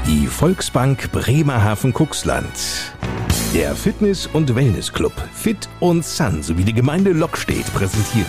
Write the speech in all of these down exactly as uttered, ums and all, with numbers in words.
Die Volksbank Bremerhaven-Cuxland. Der Fitness- und Wellnessclub Fit und Sun sowie die Gemeinde Lockstedt präsentieren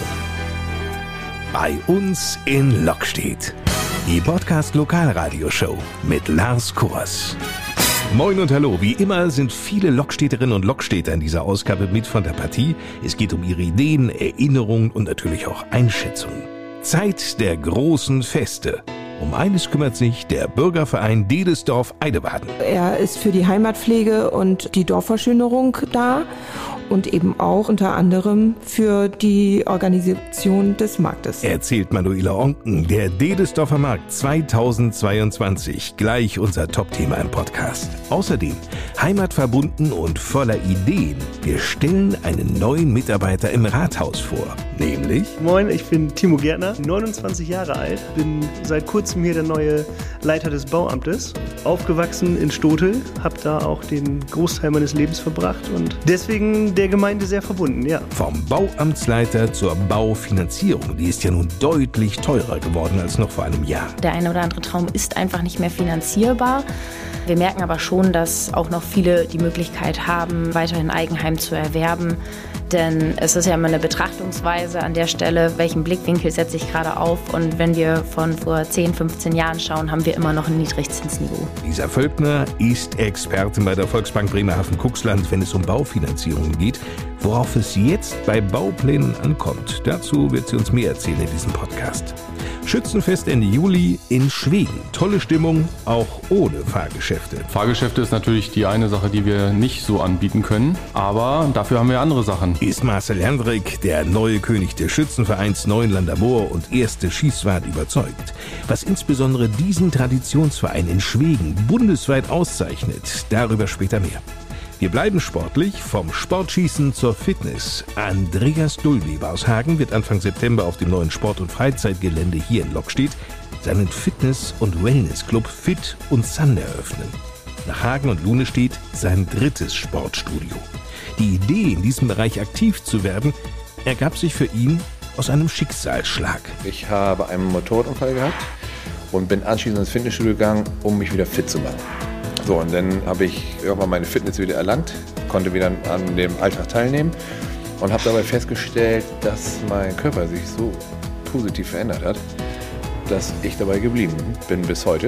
Bei uns in Lockstedt. Die Podcast-Lokalradioshow mit Lars Kors. Moin und hallo, wie immer sind viele Lockstädterinnen und Lockstädter in dieser Ausgabe mit von der Partie. Es geht um ihre Ideen, Erinnerungen und natürlich auch Einschätzungen. Zeit der großen Feste. Um eines kümmert sich der Bürgerverein Dedesdorf-Eidewaden. Er ist für die Heimatpflege und die Dorfverschönerung da und eben auch unter anderem für die Organisation des Marktes. Erzählt Manuela Onken, der Dedesdorfer Markt zweitausendzweiundzwanzig, gleich unser Top-Thema im Podcast. Außerdem heimatverbunden und voller Ideen. Wir stellen einen neuen Mitarbeiter im Rathaus vor, nämlich... Moin, ich bin Timo Gärtner, neunundzwanzig Jahre alt, bin seit kurzem hier der neue Leiter des Bauamtes. Aufgewachsen in Stotel, habe da auch den Großteil meines Lebens verbracht und deswegen der Gemeinde sehr verbunden, ja. Vom Bauamtsleiter zur Baufinanzierung, die ist ja nun deutlich teurer geworden als noch vor einem Jahr. Der eine oder andere Traum ist einfach nicht mehr finanzierbar. Wir merken aber schon, dass auch noch viele die Möglichkeit haben, weiterhin Eigenheim zu erwerben. Denn es ist ja immer eine Betrachtungsweise an der Stelle, welchen Blickwinkel setze ich gerade auf. Und wenn wir von vor zehn, fünfzehn Jahren schauen, haben wir immer noch ein Niedrigzinsniveau. Lisa Völkner ist Expertin bei der Volksbank Bremerhaven-Cuxland, wenn es um Baufinanzierungen geht. Worauf es jetzt bei Bauplänen ankommt, dazu wird sie uns mehr erzählen in diesem Podcast. Schützenfest Ende Juli in Schweden. Tolle Stimmung, auch ohne Fahrgeschäfte. Fahrgeschäfte ist natürlich die eine Sache, die wir nicht so anbieten können, aber dafür haben wir andere Sachen. Ist Marcel Hendrik, der neue König des Schützenvereins Neuenlander Moor und erste Schießwart, überzeugt. Was insbesondere diesen Traditionsverein in Schweden bundesweit auszeichnet, darüber später mehr. Wir bleiben sportlich, vom Sportschießen zur Fitness. Andreas Dullweber aus Hagen wird Anfang September auf dem neuen Sport- und Freizeitgelände hier in Lockstedt seinen Fitness- und Wellnessclub Fit und Sun eröffnen. Nach Hagen und Lunestedt sein drittes Sportstudio. Die Idee, in diesem Bereich aktiv zu werden, ergab sich für ihn aus einem Schicksalsschlag. Ich habe einen Motorradunfall gehabt und bin anschließend ins Fitnessstudio gegangen, um mich wieder fit zu machen. So, und dann habe ich irgendwann meine Fitness wieder erlangt, konnte wieder an dem Alltag teilnehmen und habe dabei festgestellt, dass mein Körper sich so positiv verändert hat, dass ich dabei geblieben bin bis heute.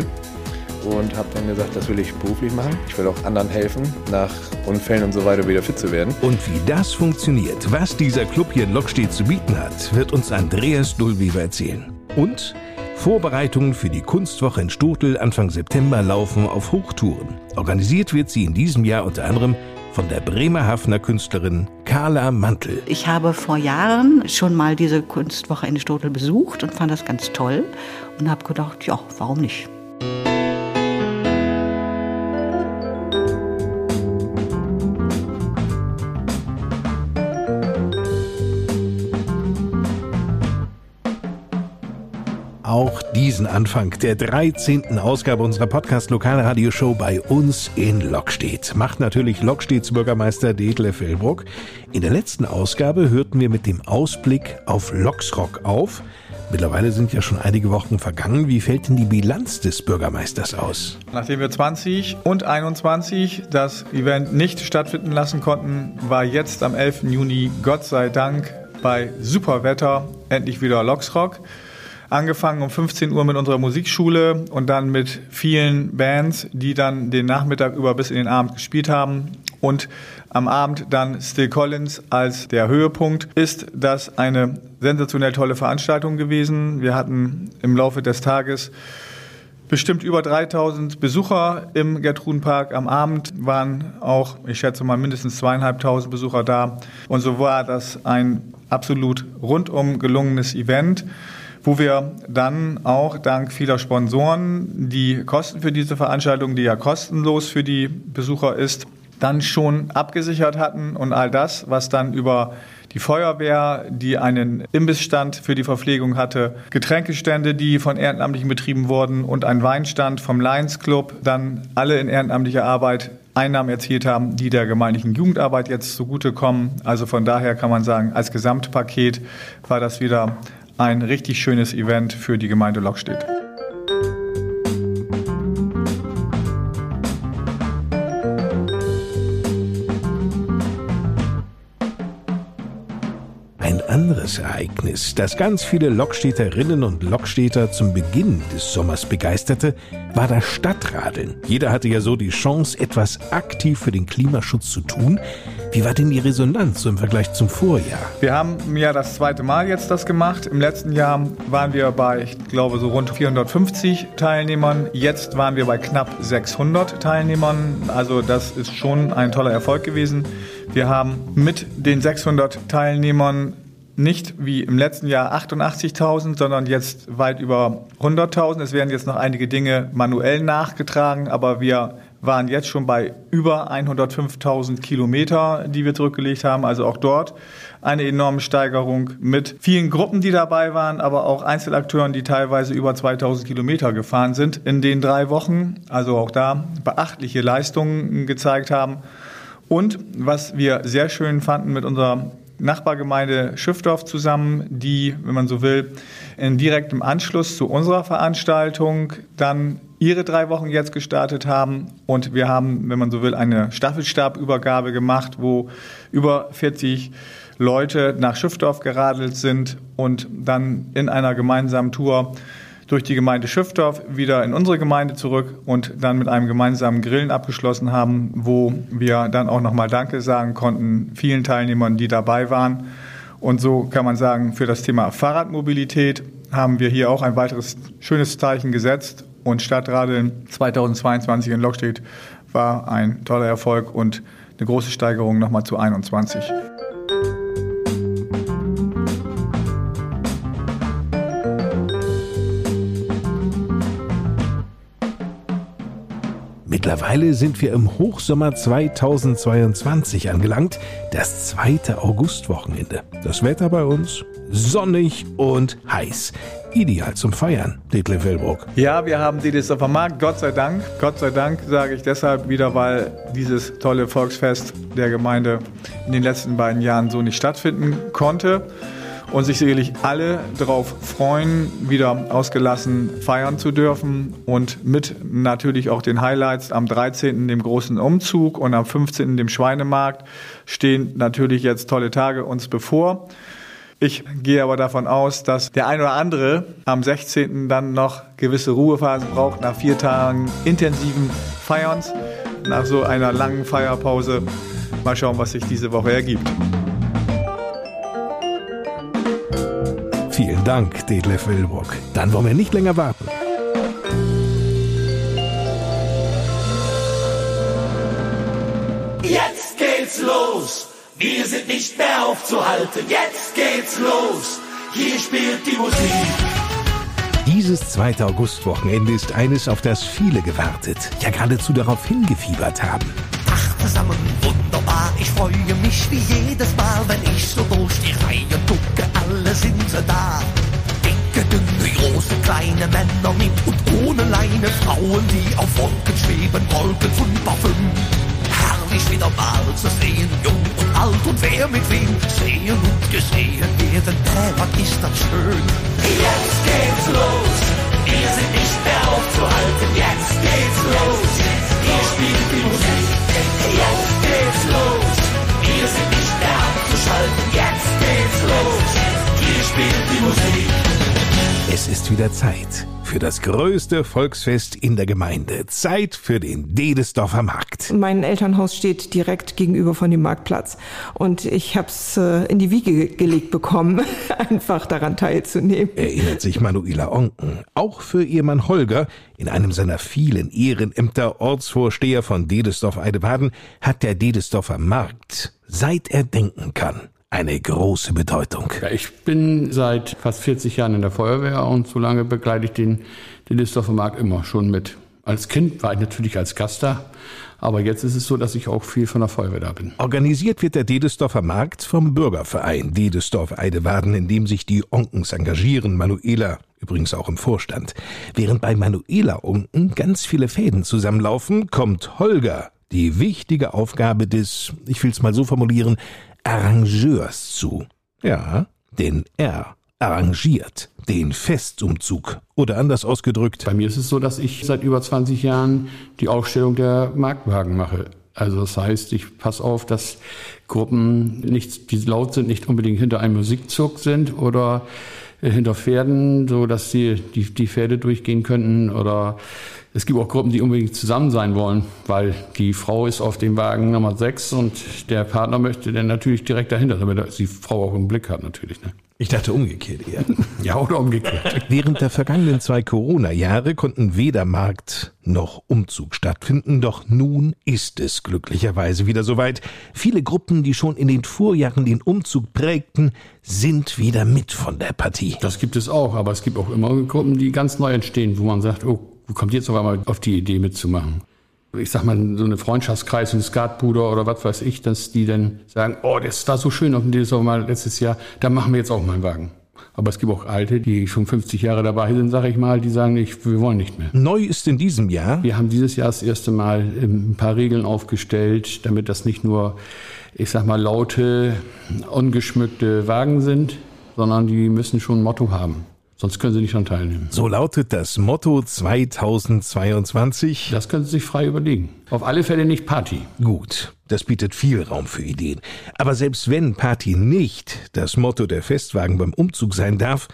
Und habe dann gesagt, das will ich beruflich machen. Ich will auch anderen helfen, nach Unfällen und so weiter wieder fit zu werden. Und wie das funktioniert, was dieser Club hier in Lockstedt zu bieten hat, wird uns Andreas Dullweber erzählen. Und Vorbereitungen für die Kunstwoche in Stotel Anfang September laufen auf Hochtouren. Organisiert wird sie in diesem Jahr unter anderem von der Bremerhavener Künstlerin Carla Mantel. Ich habe vor Jahren schon mal diese Kunstwoche in Stotel besucht und fand das ganz toll und habe gedacht, ja, warum nicht? Auch diesen Anfang der dreizehnten Ausgabe unserer Podcast-Lokalradioshow bei uns in Lockstedt macht natürlich Lockstedts Bürgermeister Detlef Willbruck. In der letzten Ausgabe hörten wir mit dem Ausblick auf Loxrock auf. Mittlerweile sind ja schon einige Wochen vergangen. Wie fällt denn die Bilanz des Bürgermeisters aus? Nachdem wir zwanzig und einundzwanzig das Event nicht stattfinden lassen konnten, war jetzt am elften Juni Gott sei Dank bei super Wetter endlich wieder Loxrock. Angefangen um fünfzehn Uhr mit unserer Musikschule und dann mit vielen Bands, die dann den Nachmittag über bis in den Abend gespielt haben. Und am Abend dann Still Collins als der Höhepunkt. Ist das eine sensationell tolle Veranstaltung gewesen. Wir hatten im Laufe des Tages bestimmt über dreitausend Besucher im Gertrudenpark. Am Abend waren auch, ich schätze mal, mindestens zweieinhalbtausend Besucher da. Und so war das ein absolut rundum gelungenes Event, wo wir dann auch dank vieler Sponsoren die Kosten für diese Veranstaltung, die ja kostenlos für die Besucher ist, dann schon abgesichert hatten und all das, was dann über die Feuerwehr, die einen Imbissstand für die Verpflegung hatte, Getränkestände, die von Ehrenamtlichen betrieben wurden und ein Weinstand vom Lions Club, dann alle in ehrenamtlicher Arbeit Einnahmen erzielt haben, die der gemeindlichen Jugendarbeit jetzt zugutekommen. Also von daher kann man sagen, als Gesamtpaket war das wieder ein richtig schönes Event für die Gemeinde Lockstedt. anderes Ereignis, das ganz viele Lokstädterinnen und Lokstädter zum Beginn des Sommers begeisterte, war das Stadtradeln. Jeder hatte ja so die Chance, etwas aktiv für den Klimaschutz zu tun. Wie war denn die Resonanz im Vergleich zum Vorjahr? Wir haben ja das zweite Mal jetzt das gemacht. Im letzten Jahr waren wir bei, ich glaube, so rund vierhundertfünfzig Teilnehmern. Jetzt waren wir bei knapp sechshundert Teilnehmern. Also das ist schon ein toller Erfolg gewesen. Wir haben mit den sechshundert Teilnehmern nicht wie im letzten Jahr achtundachtzigtausend, sondern jetzt weit über hunderttausend. Es werden jetzt noch einige Dinge manuell nachgetragen, aber wir waren jetzt schon bei über hundertfünftausend Kilometer, die wir zurückgelegt haben. Also auch dort eine enorme Steigerung mit vielen Gruppen, die dabei waren, aber auch Einzelakteuren, die teilweise über zweitausend Kilometer gefahren sind in den drei Wochen. Also auch da beachtliche Leistungen gezeigt haben. Und was wir sehr schön fanden mit unserer Nachbargemeinde Schiffdorf zusammen, die, wenn man so will, in direktem Anschluss zu unserer Veranstaltung dann ihre drei Wochen jetzt gestartet haben. Und wir haben, wenn man so will, eine Staffelstabübergabe gemacht, wo über vierzig Leute nach Schiffdorf geradelt sind und dann in einer gemeinsamen Tour durch die Gemeinde Schiffdorf wieder in unsere Gemeinde zurück und dann mit einem gemeinsamen Grillen abgeschlossen haben, wo wir dann auch nochmal Danke sagen konnten vielen Teilnehmern, die dabei waren. Und so kann man sagen, für das Thema Fahrradmobilität haben wir hier auch ein weiteres schönes Zeichen gesetzt. Und Stadtradeln zweitausendzweiundzwanzig in Lokstedt war ein toller Erfolg und eine große Steigerung nochmal zu einundzwanzig. Mittlerweile sind wir im Hochsommer zweitausendzweiundzwanzig angelangt, das zweite Augustwochenende. Das Wetter bei uns sonnig und heiß. Ideal zum Feiern, Detlef Wellbrock. Ja, wir haben Dedesdorfer Markt, Gott sei Dank. Gott sei Dank sage ich deshalb wieder, weil dieses tolle Volksfest der Gemeinde in den letzten beiden Jahren so nicht stattfinden konnte. Und sich sicherlich alle darauf freuen, wieder ausgelassen feiern zu dürfen. Und mit natürlich auch den Highlights am dreizehnten dem großen Umzug und am fünfzehnten dem Schweinemarkt stehen natürlich jetzt tolle Tage uns bevor. Ich gehe aber davon aus, dass der ein oder andere am sechzehnten dann noch gewisse Ruhephasen braucht nach vier Tagen intensiven Feierns, nach so einer langen Feierpause. Mal schauen, was sich diese Woche ergibt. Vielen Dank, Detlef Wellbrock. Dann wollen wir nicht länger warten. Jetzt geht's los. Wir sind nicht mehr aufzuhalten. Jetzt geht's los. Hier spielt die Musik. Dieses zweite Augustwochenende ist eines, auf das viele gewartet, ja geradezu darauf hingefiebert haben. Ach, zusammen wunderbar. Ich freue mich wie jedes Mal, wenn ich so durch die Reihe gucke. Alle sind da. Dicke, dünne, große, kleine Männer mit und ohne Leine. Frauen, die auf Wolken schweben, Wolken von Parfüm. Herrlich wieder mal zu sehen, jung und alt und wer mit wem. Sehen und gesehen werden, äh, was ist das schön. Jetzt geht's los, wir sind nicht mehr aufzuhalten. Jetzt geht's los, hier spielt die Musik. Jetzt geht's los, wir sind nicht mehr abzuschalten. Jetzt geht's los, hier spielt die Musik. Es ist wieder Zeit für das größte Volksfest in der Gemeinde. Zeit für den Dedesdorfer Markt. Mein Elternhaus steht direkt gegenüber von dem Marktplatz. Und ich habe es äh, in die Wiege gelegt bekommen, einfach daran teilzunehmen. Erinnert sich Manuela Onken. Auch für ihr Mann Holger, in einem seiner vielen Ehrenämter Ortsvorsteher von Dedesdorf-Eidebaden, hat der Dedesdorfer Markt, seit er denken kann, eine große Bedeutung. Ja, ich bin seit fast vierzig Jahren in der Feuerwehr und so lange begleite ich den, den Dedesdorfer Markt immer schon mit. Als Kind war ich natürlich als Gast da, aber jetzt ist es so, dass ich auch viel von der Feuerwehr da bin. Organisiert wird der Dedesdorfer Markt vom Bürgerverein Dedesdorf-Eidebaden, in dem sich die Onkens engagieren, Manuela übrigens auch im Vorstand. Während bei Manuela Onken ganz viele Fäden zusammenlaufen, kommt Holger die wichtige Aufgabe des, ich will es mal so formulieren, Arrangeurs zu. Ja, denn er arrangiert den Festumzug. Oder anders ausgedrückt. Bei mir ist es so, dass ich seit über zwanzig Jahren die Aufstellung der Marktwagen mache. Also das heißt, ich passe auf, dass Gruppen, nicht, die laut sind, nicht unbedingt hinter einem Musikzug sind oder hinter Pferden, so dass die, die, die Pferde durchgehen könnten. Oder es gibt auch Gruppen, die unbedingt zusammen sein wollen, weil die Frau ist auf dem Wagen Nummer sechs und der Partner möchte dann natürlich direkt dahinter, damit die Frau auch im Blick hat natürlich. Ne? Ich dachte umgekehrt eher. Ja, oder umgekehrt. Während der vergangenen zwei Corona-Jahre konnten weder Markt noch Umzug stattfinden, doch nun ist es glücklicherweise wieder soweit. Viele Gruppen, die schon in den Vorjahren den Umzug prägten, sind wieder mit von der Partie. Das gibt es auch, aber es gibt auch immer Gruppen, die ganz neu entstehen, wo man sagt, oh, wo kommt jetzt auf einmal auf die Idee mitzumachen? Ich sag mal, so eine Freundschaftskreis, ein Skatbruder oder was weiß ich, dass die dann sagen, oh, das war so schön auf dem D S V mal letztes Jahr, da machen wir jetzt auch mal einen Wagen. Aber es gibt auch Alte, die schon fünfzig Jahre dabei sind, sage ich mal, die sagen nicht, wir wollen nicht mehr. Neu ist in diesem Jahr? Wir haben dieses Jahr das erste Mal ein paar Regeln aufgestellt, damit das nicht nur, ich sag mal, laute, ungeschmückte Wagen sind, sondern die müssen schon ein Motto haben. Sonst können Sie nicht daran teilnehmen. So lautet das Motto zweitausendzweiundzwanzig. Das können Sie sich frei überlegen. Auf alle Fälle nicht Party. Gut, das bietet viel Raum für Ideen. Aber selbst wenn Party nicht das Motto der Festwagen beim Umzug sein darf,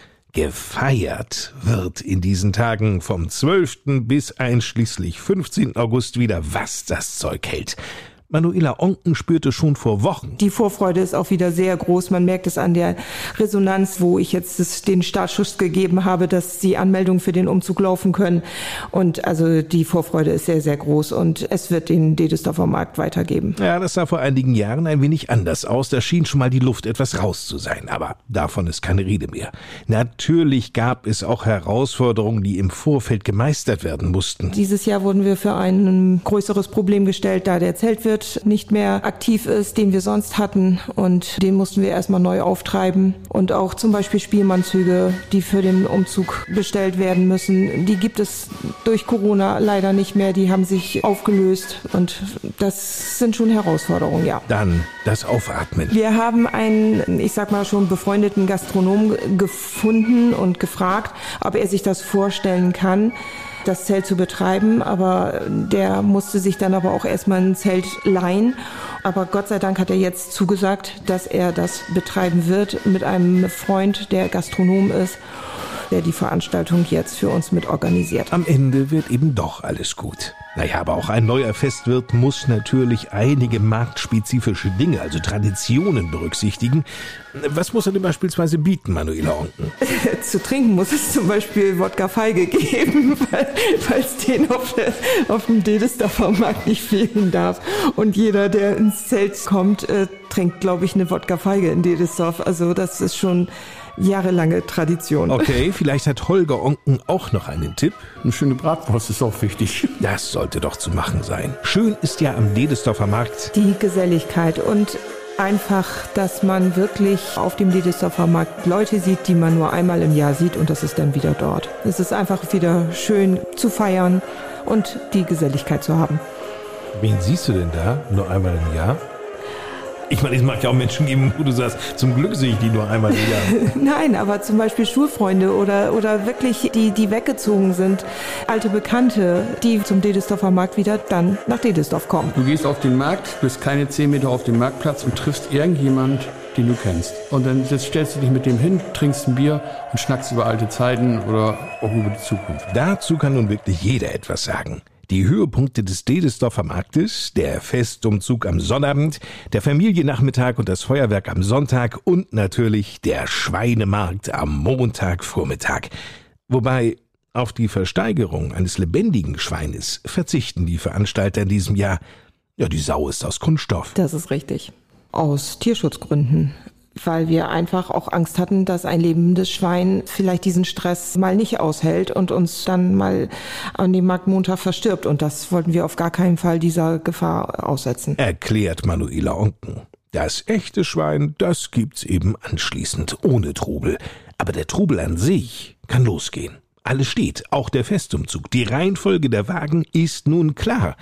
gefeiert wird in diesen Tagen vom zwölften bis einschließlich fünfzehnten August wieder, was das Zeug hält. Manuela Onken spürte schon vor Wochen. Die Vorfreude ist auch wieder sehr groß. Man merkt es an der Resonanz, wo ich jetzt das, den Startschuss gegeben habe, dass die Anmeldungen für den Umzug laufen können. Und also die Vorfreude ist sehr, sehr groß und es wird den Dedesdorfer Markt weitergeben. Ja, das sah vor einigen Jahren ein wenig anders aus. Da schien schon mal die Luft etwas raus zu sein. Aber davon ist keine Rede mehr. Natürlich gab es auch Herausforderungen, die im Vorfeld gemeistert werden mussten. Dieses Jahr wurden wir für ein größeres Problem gestellt, da der Zeltwirt nicht mehr aktiv ist, den wir sonst hatten, und den mussten wir erstmal neu auftreiben. Und auch zum Beispiel Spielmannzüge, die für den Umzug bestellt werden müssen, die gibt es durch Corona leider nicht mehr, die haben sich aufgelöst und das sind schon Herausforderungen, ja. Dann das Aufatmen. Wir haben einen, ich sag mal schon befreundeten Gastronom gefunden und gefragt, ob er sich das vorstellen kann, das Zelt zu betreiben, aber der musste sich dann aber auch erstmal ein Zelt leihen. Aber Gott sei Dank hat er jetzt zugesagt, dass er das betreiben wird mit einem Freund, der Gastronom ist, der die Veranstaltung jetzt für uns mit organisiert. Am Ende wird eben doch alles gut. Naja, aber auch ein neuer Festwirt muss natürlich einige marktspezifische Dinge, also Traditionen berücksichtigen. Was muss er denn beispielsweise bieten, Manuela Onken? Zu trinken muss es zum Beispiel Wodka Feige geben, weil es den auf, der, auf dem Dedesdorfer Markt nicht fehlen darf. Und jeder, der ins Zelt kommt, äh, trinkt, glaube ich, eine Wodka Feige in Dedesdorf. Also das ist schon jahrelange Tradition. Okay, vielleicht hat Holger Onken auch noch einen Tipp. Eine schöne Bratwurst ist auch wichtig. Das sollte doch zu machen sein. Schön ist ja am Dedesdorfer Markt die Geselligkeit und einfach, dass man wirklich auf dem Dedesdorfer Markt Leute sieht, die man nur einmal im Jahr sieht, und das ist dann wieder dort. Es ist einfach wieder schön zu feiern und die Geselligkeit zu haben. Wen siehst du denn da nur einmal im Jahr? Ich meine, es mag ja auch Menschen geben, wo du sagst, zum Glück sehe ich die nur einmal im Jahr. Nein, aber zum Beispiel Schulfreunde oder, oder wirklich die, die weggezogen sind, alte Bekannte, die zum Dedesdorfer Markt wieder dann nach Dedesdorf kommen. Du gehst auf den Markt, bist keine zehn Meter auf dem Marktplatz und triffst irgendjemand, den du kennst. Und dann jetzt stellst du dich mit dem hin, trinkst ein Bier und schnackst über alte Zeiten oder auch über die Zukunft. Dazu kann nun wirklich jeder etwas sagen. Die Höhepunkte des Dedesdorfer Marktes, der Festumzug am Sonnabend, der Familiennachmittag und das Feuerwerk am Sonntag und natürlich der Schweinemarkt am Montagvormittag. Wobei auf die Versteigerung eines lebendigen Schweines verzichten die Veranstalter in diesem Jahr. Ja, die Sau ist aus Kunststoff. Das ist richtig. Aus Tierschutzgründen. Weil wir einfach auch Angst hatten, dass ein lebendes Schwein vielleicht diesen Stress mal nicht aushält und uns dann mal an dem Marktmontag verstirbt. Und das wollten wir auf gar keinen Fall dieser Gefahr aussetzen. Erklärt Manuela Onken. Das echte Schwein, das gibt's eben anschließend ohne Trubel. Aber der Trubel an sich kann losgehen. Alles steht, auch der Festumzug. Die Reihenfolge der Wagen ist nun klar.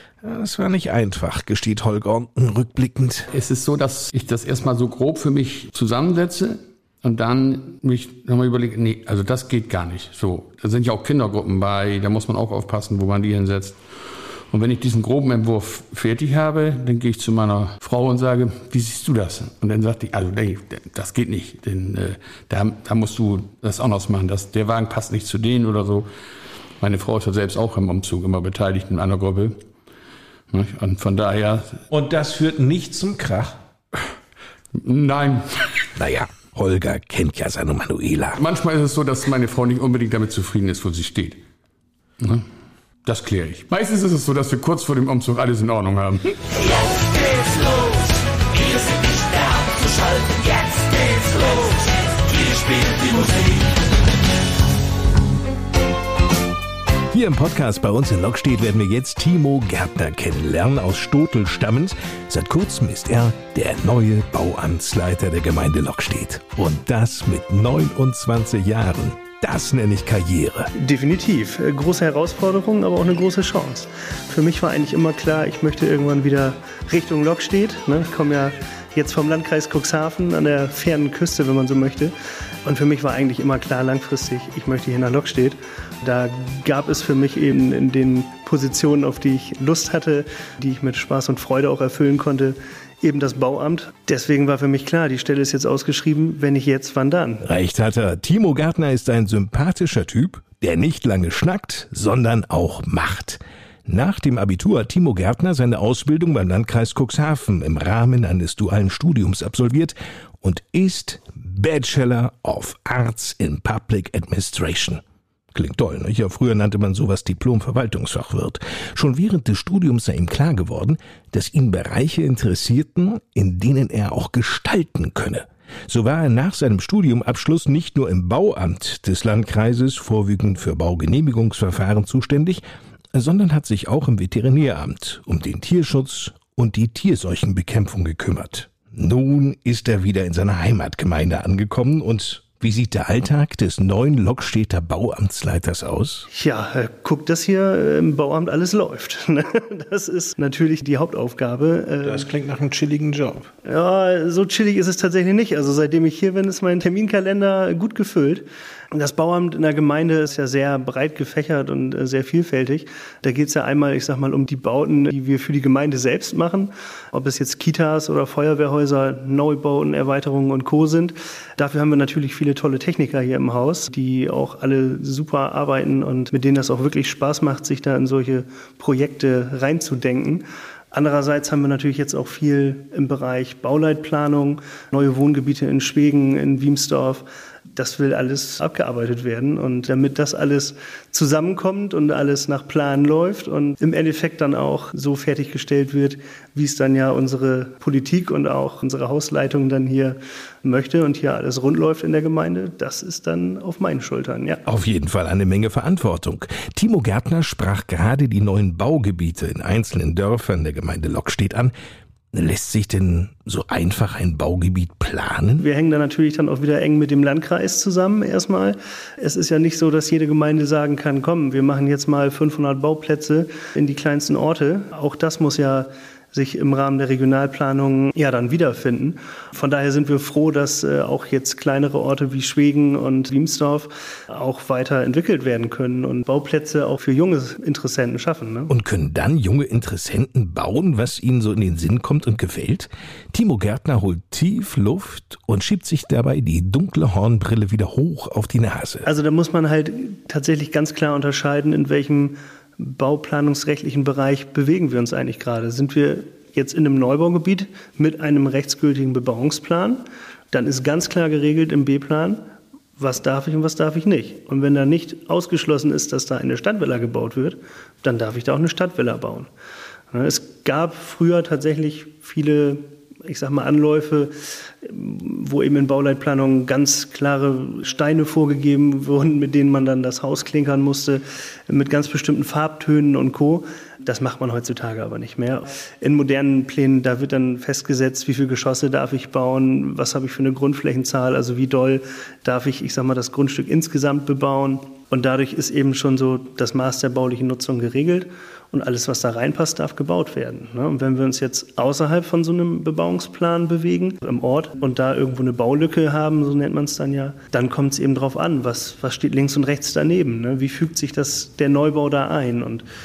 Das war nicht einfach, gesteht Holger Onken rückblickend. Es ist so, dass ich das erstmal so grob für mich zusammensetze und dann mich nochmal überlege, nee, also das geht gar nicht. So, da sind ja auch Kindergruppen bei, da muss man auch aufpassen, wo man die hinsetzt. Und wenn ich diesen groben Entwurf fertig habe, dann gehe ich zu meiner Frau und sage, wie siehst du das? Und dann sagt die, also nee, das geht nicht, denn äh, da, da musst du das anders machen. Das, der Wagen passt nicht zu denen oder so. Meine Frau ist ja selbst auch im Umzug immer beteiligt in einer Gruppe. Und von daher... Und das führt nicht zum Krach? Nein. Naja, Holger kennt ja seine Manuela. Manchmal ist es so, dass meine Frau nicht unbedingt damit zufrieden ist, wo sie steht. Das kläre ich. Meistens ist es so, dass wir kurz vor dem Umzug alles in Ordnung haben. Jetzt geht's los. Wir sind nicht mehr abzuschalten. Jetzt geht's los. Hier spielt die Musik. Hier im Podcast bei uns in Lockstedt werden wir jetzt Timo Gärtner kennenlernen, aus Stotel stammend. Seit kurzem ist er der neue Bauamtsleiter der Gemeinde Lockstedt. Und das mit neunundzwanzig Jahren. Das nenne ich Karriere. Definitiv. Große Herausforderung, aber auch eine große Chance. Für mich war eigentlich immer klar, ich möchte irgendwann wieder Richtung Lockstedt. Ich komme ja jetzt vom Landkreis Cuxhaven an der fernen Küste, wenn man so möchte. Und für mich war eigentlich immer klar, langfristig, ich möchte hier nach Lockstedt. Da gab es für mich eben in den Positionen, auf die ich Lust hatte, die ich mit Spaß und Freude auch erfüllen konnte, eben das Bauamt. Deswegen war für mich klar, die Stelle ist jetzt ausgeschrieben, wenn nicht jetzt, wann dann? Recht hat er. Timo Gärtner ist ein sympathischer Typ, der nicht lange schnackt, sondern auch macht. Nach dem Abitur hat Timo Gärtner seine Ausbildung beim Landkreis Cuxhaven im Rahmen eines dualen Studiums absolviert und ist Bachelor of Arts in Public Administration. Klingt toll, ne? Ja, früher nannte man sowas Diplom-Verwaltungsfachwirt. Schon während des Studiums sei ihm klar geworden, dass ihn Bereiche interessierten, in denen er auch gestalten könne. So war er nach seinem Studiumabschluss nicht nur im Bauamt des Landkreises vorwiegend für Baugenehmigungsverfahren zuständig, sondern hat sich auch im Veterinäramt um den Tierschutz und die Tierseuchenbekämpfung gekümmert. Nun ist er wieder in seiner Heimatgemeinde angekommen und wie sieht der Alltag des neuen Lockstedter Bauamtsleiters aus? Ja, guck, dass hier im Bauamt alles läuft. Das ist natürlich die Hauptaufgabe. Das klingt nach einem chilligen Job. Ja, so chillig ist es tatsächlich nicht. Also seitdem ich hier bin, ist mein Terminkalender gut gefüllt. Das Bauamt in der Gemeinde ist ja sehr breit gefächert und sehr vielfältig. Da geht es ja einmal, ich sag mal, um die Bauten, die wir für die Gemeinde selbst machen. Ob es jetzt Kitas oder Feuerwehrhäuser, Neubauten, Erweiterungen und Co. sind. Dafür haben wir natürlich viele tolle Techniker hier im Haus, die auch alle super arbeiten und mit denen das auch wirklich Spaß macht, sich da in solche Projekte reinzudenken. Andererseits haben wir natürlich jetzt auch viel im Bereich Bauleitplanung, neue Wohngebiete in Schwegen, in Wiemsdorf. Das will alles abgearbeitet werden und damit das alles zusammenkommt und alles nach Plan läuft und im Endeffekt dann auch so fertiggestellt wird, wie es dann ja unsere Politik und auch unsere Hausleitung dann hier möchte und hier alles rund läuft in der Gemeinde, das ist dann auf meinen Schultern, ja. Auf jeden Fall eine Menge Verantwortung. Timo Gärtner sprach gerade die neuen Baugebiete in einzelnen Dörfern der Gemeinde Lockstedt an. Lässt sich denn so einfach ein Baugebiet planen? Wir hängen da natürlich dann auch wieder eng mit dem Landkreis zusammen erstmal. Es ist ja nicht so, dass jede Gemeinde sagen kann, komm, wir machen jetzt mal fünfhundert Bauplätze in die kleinsten Orte. Auch das muss ja sich im Rahmen der Regionalplanung ja dann wiederfinden. Von daher sind wir froh, dass äh, auch jetzt kleinere Orte wie Schwegen und Wiemsdorf auch weiter entwickelt werden können und Bauplätze auch für junge Interessenten schaffen. Ne? Und können dann junge Interessenten bauen, was ihnen so in den Sinn kommt und gefällt? Timo Gärtner holt tief Luft und schiebt sich dabei die dunkle Hornbrille wieder hoch auf die Nase. Also da muss man halt tatsächlich ganz klar unterscheiden, in welchem bauplanungsrechtlichen Bereich bewegen wir uns eigentlich gerade. Sind wir jetzt in einem Neubaugebiet mit einem rechtsgültigen Bebauungsplan, dann ist ganz klar geregelt im B-Plan, was darf ich und was darf ich nicht. Und wenn da nicht ausgeschlossen ist, dass da eine Stadtvilla gebaut wird, dann darf ich da auch eine Stadtvilla bauen. Es gab früher tatsächlich viele, ich sag mal, Anläufe, wo eben in Bauleitplanungen ganz klare Steine vorgegeben wurden, mit denen man dann das Haus klinkern musste, mit ganz bestimmten Farbtönen und Co. Das macht man heutzutage aber nicht mehr. In modernen Plänen, da wird dann festgesetzt, wie viele Geschosse darf ich bauen, was habe ich für eine Grundflächenzahl, also wie doll darf ich, ich sag mal, das Grundstück insgesamt bebauen. Und dadurch ist eben schon so das Maß der baulichen Nutzung geregelt und alles, was da reinpasst, darf gebaut werden. Und wenn wir uns jetzt außerhalb von so einem Bebauungsplan bewegen, im Ort, und da irgendwo eine Baulücke haben, so nennt man es dann ja, dann kommt es eben drauf an, was, was steht links und rechts daneben. Ne? Wie fügt sich das, der Neubau da ein? Und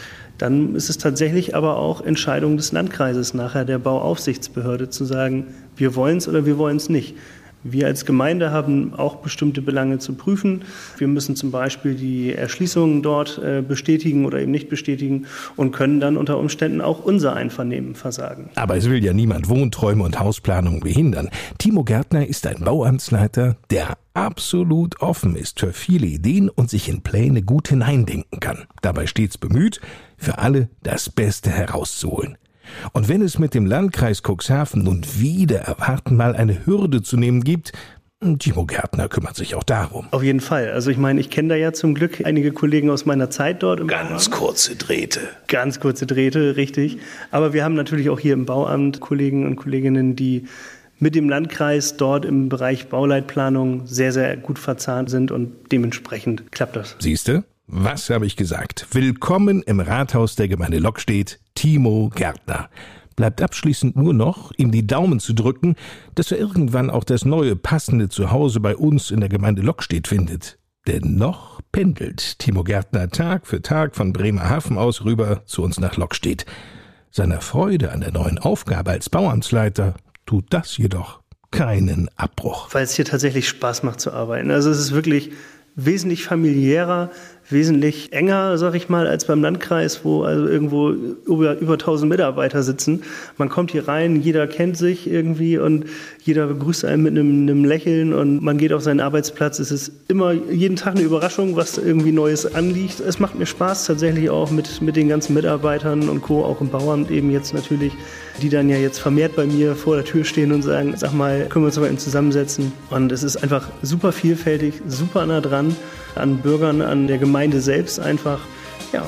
Dann ist es tatsächlich aber auch Entscheidung des Landkreises, nachher der Bauaufsichtsbehörde zu sagen, wir wollen es oder wir wollen es nicht. Wir als Gemeinde haben auch bestimmte Belange zu prüfen. Wir müssen zum Beispiel die Erschließungen dort bestätigen oder eben nicht bestätigen und können dann unter Umständen auch unser Einvernehmen versagen. Aber es will ja niemand Wohnträume und Hausplanung behindern. Timo Gärtner ist ein Bauamtsleiter, der absolut offen ist für viele Ideen und sich in Pläne gut hineindenken kann. Dabei stets bemüht, für alle das Beste herauszuholen. Und wenn es mit dem Landkreis Cuxhaven nun wieder erwarten mal eine Hürde zu nehmen gibt, Timo Gärtner kümmert sich auch darum. Auf jeden Fall. Also ich meine, ich kenne da ja zum Glück einige Kollegen aus meiner Zeit dort. Im Ganz Bauamt. kurze Drähte. Ganz kurze Drähte, richtig. Aber wir haben natürlich auch hier im Bauamt Kollegen und Kolleginnen, die mit dem Landkreis dort im Bereich Bauleitplanung sehr, sehr gut verzahnt sind und dementsprechend klappt das. Siehste? Was habe ich gesagt? Willkommen im Rathaus der Gemeinde Lockstedt, Timo Gärtner. Bleibt abschließend nur noch, ihm die Daumen zu drücken, dass er irgendwann auch das neue, passende Zuhause bei uns in der Gemeinde Lockstedt findet. Denn noch pendelt Timo Gärtner Tag für Tag von Bremerhaven aus rüber zu uns nach Lockstedt. Seiner Freude an der neuen Aufgabe als Bauamtsleiter tut das jedoch keinen Abbruch. Weil es hier tatsächlich Spaß macht zu arbeiten. Also es ist wirklich wesentlich familiärer, wesentlich enger, sag ich mal, als beim Landkreis, wo also irgendwo über, über tausend Mitarbeiter sitzen. Man kommt hier rein, jeder kennt sich irgendwie und jeder begrüßt einen mit einem, einem Lächeln und man geht auf seinen Arbeitsplatz. Es ist immer jeden Tag eine Überraschung, was irgendwie Neues anliegt. Es macht mir Spaß tatsächlich auch mit, mit den ganzen Mitarbeitern und Co., auch im Bauamt eben jetzt natürlich, die dann ja jetzt vermehrt bei mir vor der Tür stehen und sagen, sag mal, können wir uns mal eben zusammensetzen. Und es ist einfach super vielfältig, super nah dran an Bürgern, an der Gemeinde selbst einfach, ja.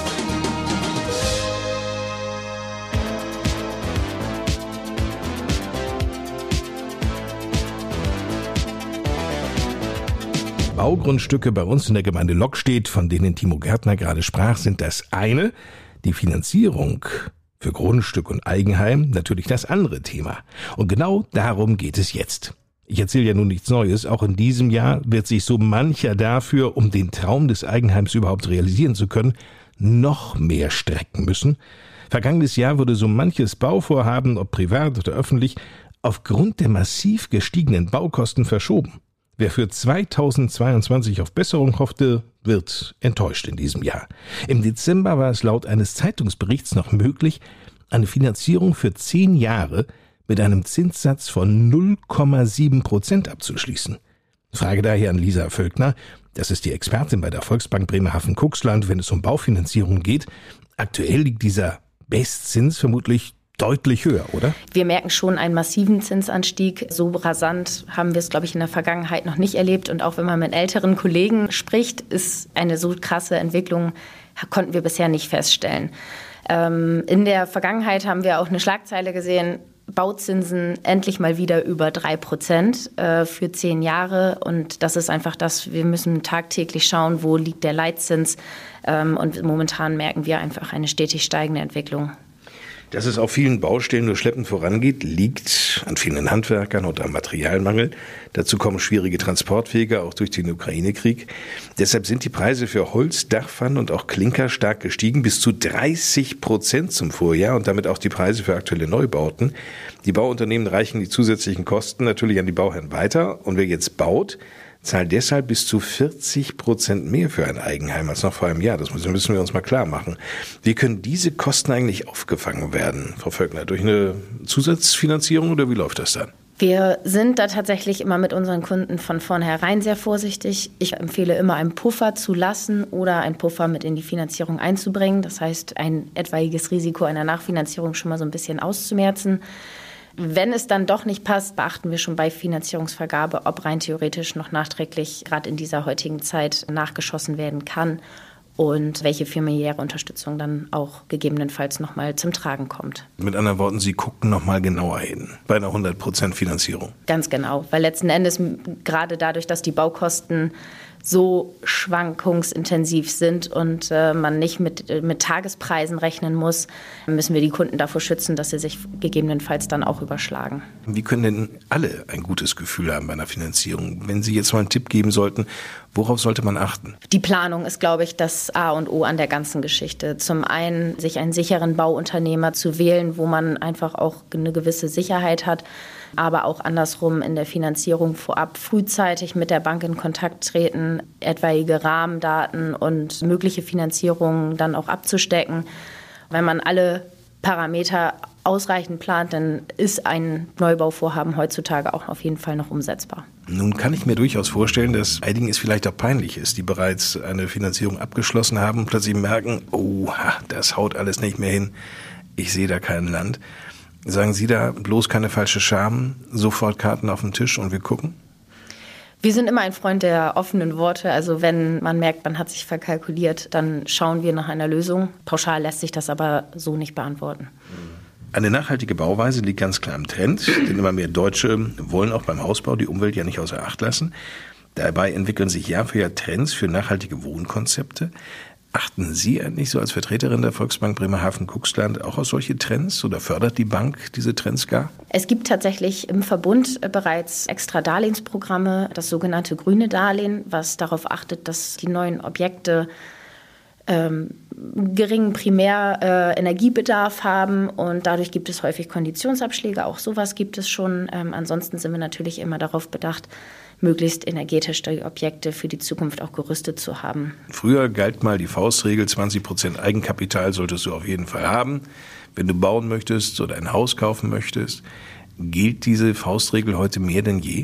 Baugrundstücke bei uns in der Gemeinde Lockstedt, von denen Timo Gärtner gerade sprach, sind das eine, die Finanzierung für Grundstück und Eigenheim natürlich das andere Thema. Und genau darum geht es jetzt. Ich erzähle ja nun nichts Neues, auch in diesem Jahr wird sich so mancher dafür, um den Traum des Eigenheims überhaupt realisieren zu können, noch mehr strecken müssen. Vergangenes Jahr wurde so manches Bauvorhaben, ob privat oder öffentlich, aufgrund der massiv gestiegenen Baukosten verschoben. Wer für zweitausendzweiundzwanzig auf Besserung hoffte, wird enttäuscht in diesem Jahr. Im Dezember war es laut eines Zeitungsberichts noch möglich, eine Finanzierung für zehn Jahre mit einem Zinssatz von null Komma sieben Prozent abzuschließen. Frage daher an Lisa Völkner, das ist die Expertin bei der Volksbank Bremerhaven-Cuxland, wenn es um Baufinanzierung geht. Aktuell liegt dieser Bestzins vermutlich deutlich höher, oder? Wir merken schon einen massiven Zinsanstieg. So rasant haben wir es, glaube ich, in der Vergangenheit noch nicht erlebt. Und auch wenn man mit älteren Kollegen spricht, ist eine so krasse Entwicklung, konnten wir bisher nicht feststellen. Ähm, in der Vergangenheit haben wir auch eine Schlagzeile gesehen, Bauzinsen endlich mal wieder über drei Prozent äh, für zehn Jahre. Und das ist einfach das, wir müssen tagtäglich schauen, wo liegt der Leitzins. Ähm, und momentan merken wir einfach eine stetig steigende Entwicklung. Dass es auf vielen Baustellen nur schleppend vorangeht, liegt an vielen Handwerkern und am Materialmangel. Dazu kommen schwierige Transportwege, auch durch den Ukraine-Krieg. Deshalb sind die Preise für Holz, Dachpfannen und auch Klinker stark gestiegen, bis zu dreißig Prozent zum Vorjahr und damit auch die Preise für aktuelle Neubauten. Die Bauunternehmen reichen die zusätzlichen Kosten natürlich an die Bauherren weiter und wer jetzt baut, zahlt deshalb bis zu vierzig Prozent mehr für ein Eigenheim als noch vor einem Jahr. Das müssen wir uns mal klar machen. Wie können diese Kosten eigentlich aufgefangen werden, Frau Völkner? Durch eine Zusatzfinanzierung oder wie läuft das dann? Wir sind da tatsächlich immer mit unseren Kunden von vornherein sehr vorsichtig. Ich empfehle immer, einen Puffer zu lassen oder einen Puffer mit in die Finanzierung einzubringen. Das heißt, ein etwaiges Risiko einer Nachfinanzierung schon mal so ein bisschen auszumerzen. Wenn es dann doch nicht passt, beachten wir schon bei Finanzierungsvergabe, ob rein theoretisch noch nachträglich gerade in dieser heutigen Zeit nachgeschossen werden kann und welche familiäre Unterstützung dann auch gegebenenfalls nochmal zum Tragen kommt. Mit anderen Worten, Sie gucken nochmal genauer hin bei einer hundert Prozent Finanzierung. Ganz genau, weil letzten Endes gerade dadurch, dass die Baukosten so schwankungsintensiv sind und äh, man nicht mit, mit Tagespreisen rechnen muss, müssen wir die Kunden davor schützen, dass sie sich gegebenenfalls dann auch überschlagen. Wie können denn alle ein gutes Gefühl haben bei einer Finanzierung? Wenn Sie jetzt mal einen Tipp geben sollten, worauf sollte man achten? Die Planung ist, glaube ich, das A und O an der ganzen Geschichte. Zum einen, sich einen sicheren Bauunternehmer zu wählen, wo man einfach auch eine gewisse Sicherheit hat, aber auch andersrum in der Finanzierung vorab frühzeitig mit der Bank in Kontakt treten, etwaige Rahmendaten und mögliche Finanzierungen dann auch abzustecken. Wenn man alle Parameter ausreichend plant, dann ist ein Neubauvorhaben heutzutage auch auf jeden Fall noch umsetzbar. Nun kann ich mir durchaus vorstellen, dass einigen es vielleicht auch peinlich ist, die bereits eine Finanzierung abgeschlossen haben und plötzlich merken, oh, das haut alles nicht mehr hin, ich sehe da kein Land. Sagen Sie da bloß keine falsche Scham, sofort Karten auf den Tisch und wir gucken? Wir sind immer ein Freund der offenen Worte. Also wenn man merkt, man hat sich verkalkuliert, dann schauen wir nach einer Lösung. Pauschal lässt sich das aber so nicht beantworten. Eine nachhaltige Bauweise liegt ganz klar im Trend, denn immer mehr Deutsche wollen auch beim Hausbau die Umwelt ja nicht außer Acht lassen. Dabei entwickeln sich Jahr für Jahr Trends für nachhaltige Wohnkonzepte. Achten Sie eigentlich so als Vertreterin der Volksbank Bremerhaven-Cuxland auch auf solche Trends oder fördert die Bank diese Trends gar? Es gibt tatsächlich im Verbund bereits extra Darlehensprogramme, das sogenannte grüne Darlehen, was darauf achtet, dass die neuen Objekte ähm, geringen Primärenergiebedarf äh, haben und dadurch gibt es häufig Konditionsabschläge. Auch sowas gibt es schon. Ähm, ansonsten sind wir natürlich immer darauf bedacht, möglichst energetisch die Objekte für die Zukunft auch gerüstet zu haben. Früher galt mal die Faustregel, zwanzig Prozent Eigenkapital solltest du auf jeden Fall haben, wenn du bauen möchtest oder ein Haus kaufen möchtest. Gilt diese Faustregel heute mehr denn je?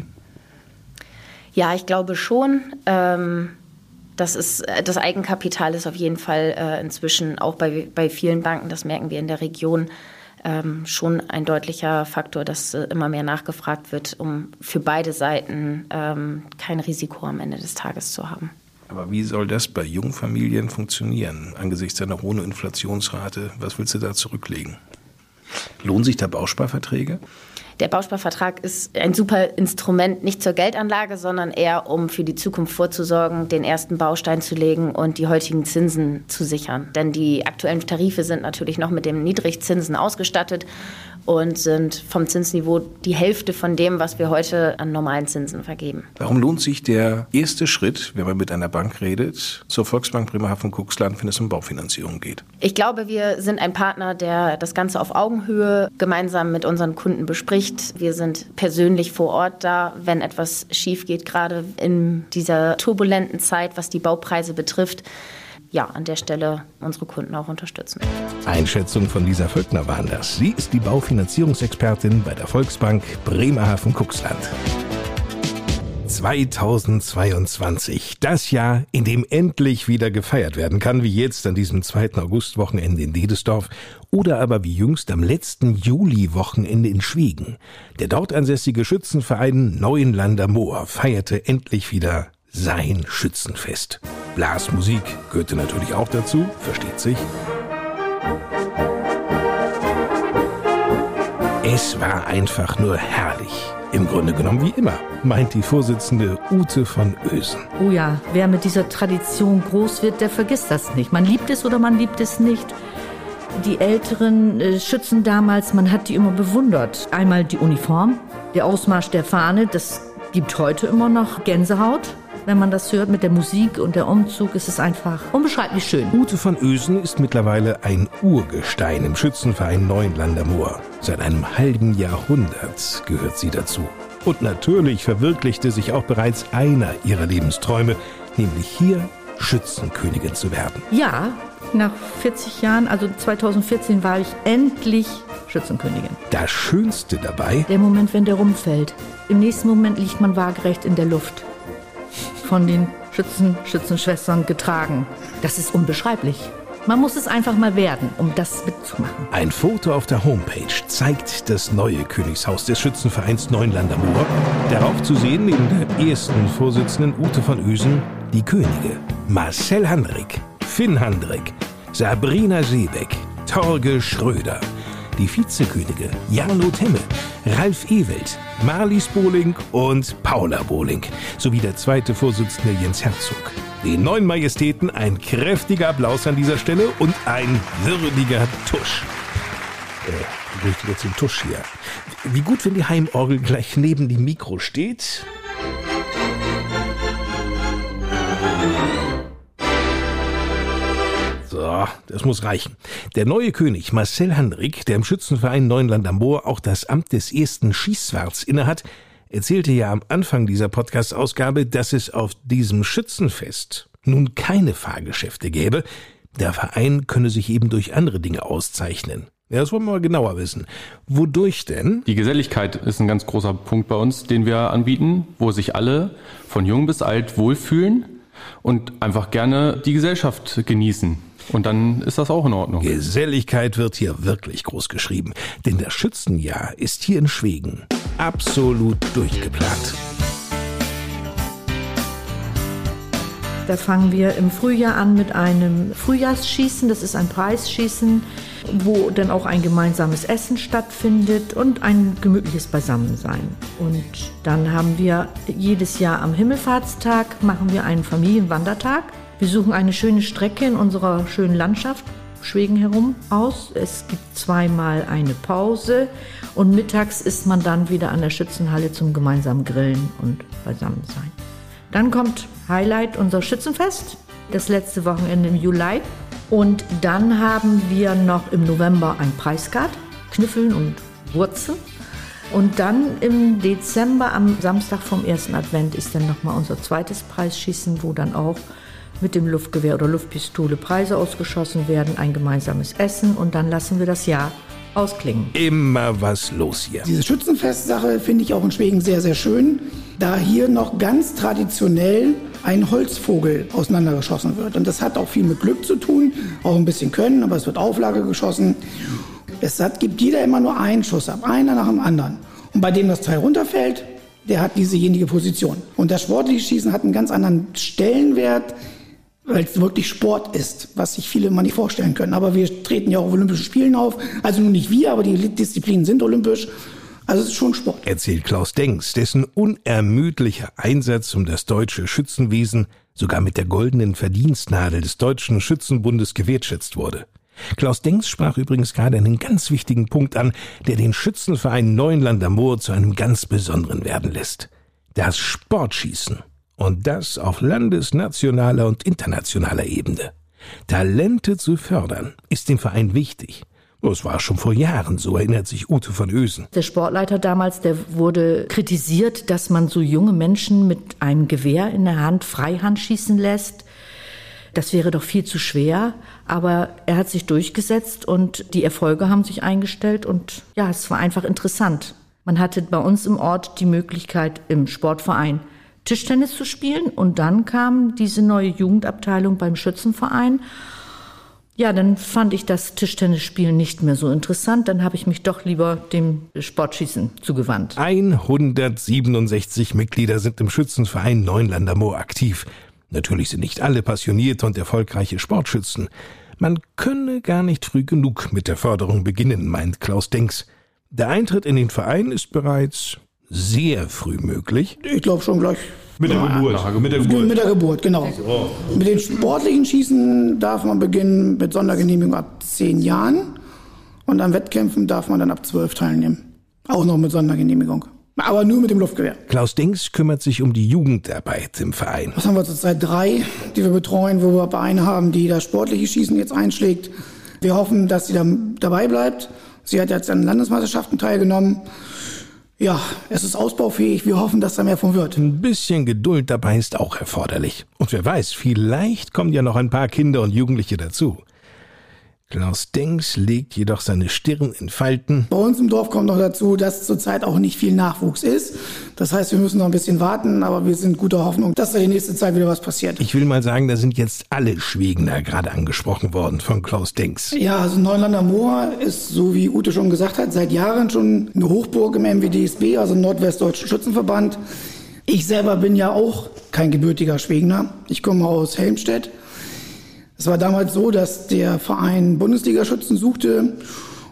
Ja, ich glaube schon. Ähm, das, ist, das Eigenkapital ist auf jeden Fall äh, inzwischen auch bei, bei vielen Banken, das merken wir in der Region, Ähm, schon ein deutlicher Faktor, dass äh, immer mehr nachgefragt wird, um für beide Seiten ähm, kein Risiko am Ende des Tages zu haben. Aber wie soll das bei Jungfamilien funktionieren, angesichts einer hohen Inflationsrate? Was willst du da zurücklegen? Lohnen sich da Bausparverträge? Der Bausparvertrag ist ein super Instrument, nicht zur Geldanlage, sondern eher, um für die Zukunft vorzusorgen, den ersten Baustein zu legen und die heutigen Zinsen zu sichern. Denn die aktuellen Tarife sind natürlich noch mit dem Niedrigzinsen ausgestattet und sind vom Zinsniveau die Hälfte von dem, was wir heute an normalen Zinsen vergeben. Warum lohnt sich der erste Schritt, wenn man mit einer Bank redet, zur Volksbank Bremerhaven-Cuxland, wenn es um Baufinanzierung geht? Ich glaube, wir sind ein Partner, der das Ganze auf Augenhöhe gemeinsam mit unseren Kunden bespricht. Wir sind persönlich vor Ort da, wenn etwas schief geht, gerade in dieser turbulenten Zeit, was die Baupreise betrifft. Ja, an der Stelle unsere Kunden auch unterstützen. Einschätzung von Lisa Völkner waren das. Sie ist die Baufinanzierungsexpertin bei der Volksbank Bremerhaven-Cuxland. zweitausendzweiundzwanzig, das Jahr, in dem endlich wieder gefeiert werden kann, wie jetzt an diesem zweiten August-Wochenende in Dedesdorf oder aber wie jüngst am letzten Juli-Wochenende in Schwiegen. Der dort ansässige Schützenverein Neuenlander Moor feierte endlich wieder sein Schützenfest. Blasmusik gehörte natürlich auch dazu, versteht sich. Es war einfach nur herrlich. Im Grunde genommen wie immer, meint die Vorsitzende Ute von Ösen. Oh ja, wer mit dieser Tradition groß wird, der vergisst das nicht. Man liebt es oder man liebt es nicht. Die älteren äh, Schützen damals, man hat die immer bewundert. Einmal die Uniform, der Ausmarsch der Fahne, das gibt heute immer noch Gänsehaut. Wenn man das hört mit der Musik und der Umzug, ist es einfach unbeschreiblich schön. Ute von Ösen ist mittlerweile ein Urgestein im Schützenverein Neuenlander Moor. Seit einem halben Jahrhundert gehört sie dazu. Und natürlich verwirklichte sich auch bereits einer ihrer Lebensträume, nämlich hier Schützenkönigin zu werden. Ja, nach vierzig Jahren, also zweitausendvierzehn, war ich endlich Schützenkönigin. Das Schönste dabei? Der Moment, wenn der rumfällt. Im nächsten Moment liegt man waagerecht in der Luft. Von den Schützen, Schützenschwestern getragen. Das ist unbeschreiblich. Man muss es einfach mal werden, um das mitzumachen. Ein Foto auf der Homepage zeigt das neue Königshaus des Schützenvereins Neuenlander Moor. Darauf zu sehen, neben der ersten Vorsitzenden Ute von Ösen, die Könige. Marcel Handrick, Finn Handrick, Sabrina Seebeck, Torge Schröder. die Vizekönige Jarno Temme, Ralf Ewelt, Marlies Bohling und Paula Bohling sowie der zweite Vorsitzende Jens Herzog. Den neuen Majestäten ein kräftiger Applaus an dieser Stelle und ein würdiger Tusch. Äh, durch jetzt den Tusch hier. Wie gut, wenn die Heimorgel gleich neben dem Mikro steht. So, das muss reichen. Der neue König Marcel Handrik, der im Schützenverein Neunland am Moor auch das Amt des ersten Schießwarts innehat, erzählte ja am Anfang dieser Podcast-Ausgabe, dass es auf diesem Schützenfest nun keine Fahrgeschäfte gäbe. Der Verein könne sich eben durch andere Dinge auszeichnen. Ja, das wollen wir mal genauer wissen. Wodurch denn? Die Geselligkeit ist ein ganz großer Punkt bei uns, den wir anbieten, wo sich alle von jung bis alt wohlfühlen und einfach gerne die Gesellschaft genießen. Und dann ist das auch in Ordnung. Geselligkeit wird hier wirklich groß geschrieben, denn das Schützenjahr ist hier in Schwegen absolut durchgeplant. Da fangen wir im Frühjahr an mit einem Frühjahrsschießen. Das ist ein Preisschießen, wo dann auch ein gemeinsames Essen stattfindet und ein gemütliches Beisammensein. Und dann haben wir jedes Jahr am Himmelfahrtstag machen wir einen Familienwandertag. Wir suchen eine schöne Strecke in unserer schönen Landschaft Schwegen herum aus. Es gibt zweimal eine Pause und mittags ist man dann wieder an der Schützenhalle zum gemeinsamen Grillen und Beisammensein. Dann kommt Highlight unser Schützenfest, das letzte Wochenende im Juli. Und dann haben wir noch im November ein Preisgard, Knüffeln und Wurzeln. Und dann im Dezember, am Samstag vom ersten Advent, ist dann nochmal unser zweites Preisschießen, wo dann auch mit dem Luftgewehr oder Luftpistole Preise ausgeschossen werden, ein gemeinsames Essen und dann lassen wir das Jahr ausklingen. Immer was los hier. Diese Schützenfestsache finde ich auch in Schwegen sehr, sehr schön, da hier noch ganz traditionell ein Holzvogel auseinandergeschossen wird. Und das hat auch viel mit Glück zu tun, auch ein bisschen Können, aber es wird Auflage geschossen. Es hat, gibt jeder immer nur einen Schuss ab, einer nach dem anderen. Und bei dem das Teil runterfällt, der hat diesejenige Position. Und das sportliche Schießen hat einen ganz anderen Stellenwert, weil es wirklich Sport ist, was sich viele immer nicht vorstellen können. Aber wir treten ja auch auf Olympischen Spielen auf. Also nun nicht wir, aber die Disziplinen sind olympisch. Also es ist schon Sport. Erzählt Klaus Denks, dessen unermüdlicher Einsatz um das deutsche Schützenwesen sogar mit der goldenen Verdienstnadel des Deutschen Schützenbundes gewertschätzt wurde. Klaus Denks sprach übrigens gerade einen ganz wichtigen Punkt an, der den Schützenverein Neunland am Moor zu einem ganz besonderen werden lässt. Das Sportschießen. Und das auf landes-, nationaler und internationaler Ebene. Talente zu fördern, ist dem Verein wichtig. Das war schon vor Jahren, so erinnert sich Ute von Ösen. Der Sportleiter damals, der wurde kritisiert, dass man so junge Menschen mit einem Gewehr in der Hand Freihand schießen lässt. Das wäre doch viel zu schwer, aber er hat sich durchgesetzt und die Erfolge haben sich eingestellt und ja, es war einfach interessant. Man hatte bei uns im Ort die Möglichkeit, im Sportverein Tischtennis zu spielen und dann kam diese neue Jugendabteilung beim Schützenverein. Ja, dann fand ich das Tischtennisspielen nicht mehr so interessant, dann habe ich mich doch lieber dem Sportschießen zugewandt. hundertsiebenundsechzig Mitglieder sind im Schützenverein Neunland am Moor aktiv. Natürlich sind nicht alle passionierte und erfolgreiche Sportschützen. Man könne gar nicht früh genug mit der Förderung beginnen, meint Klaus Denks. Der Eintritt in den Verein ist bereits sehr früh möglich. Ich glaube schon gleich. Mit der Geburt. Mit der Geburt, mit der Geburt genau. Oh. Mit den sportlichen Schießen darf man beginnen mit Sondergenehmigung ab zehn Jahren. Und an Wettkämpfen darf man dann ab zwölf teilnehmen. Auch noch mit Sondergenehmigung. Aber nur mit dem Luftgewehr. Klaus Denks kümmert sich um die Jugendarbeit im Verein. Was haben wir zurzeit? Drei, die wir betreuen, wo wir Vereine haben, die das sportliche Schießen jetzt einschlägt. Wir hoffen, dass sie da dabei bleibt. Sie hat jetzt an Landesmeisterschaften teilgenommen. Ja, es ist ausbaufähig. Wir hoffen, dass da mehr von wird. Ein bisschen Geduld dabei ist auch erforderlich. Und wer weiß, vielleicht kommen ja noch ein paar Kinder und Jugendliche dazu. Klaus Denks legt jedoch seine Stirn in Falten. Bei uns im Dorf kommt noch dazu, dass zurzeit auch nicht viel Nachwuchs ist. Das heißt, wir müssen noch ein bisschen warten, aber wir sind guter Hoffnung, dass da die nächste Zeit wieder was passiert. Ich will mal sagen, da sind jetzt alle Schwegener gerade angesprochen worden von Klaus Denks. Ja, also Neunland am Moor ist, so wie Ute schon gesagt hat, seit Jahren schon eine Hochburg im M W D S B, also im Nordwestdeutschen Schützenverband. Ich selber bin ja auch kein gebürtiger Schwegener. Ich komme aus Helmstedt. Es war damals so, dass der Verein Bundesliga-Schützen suchte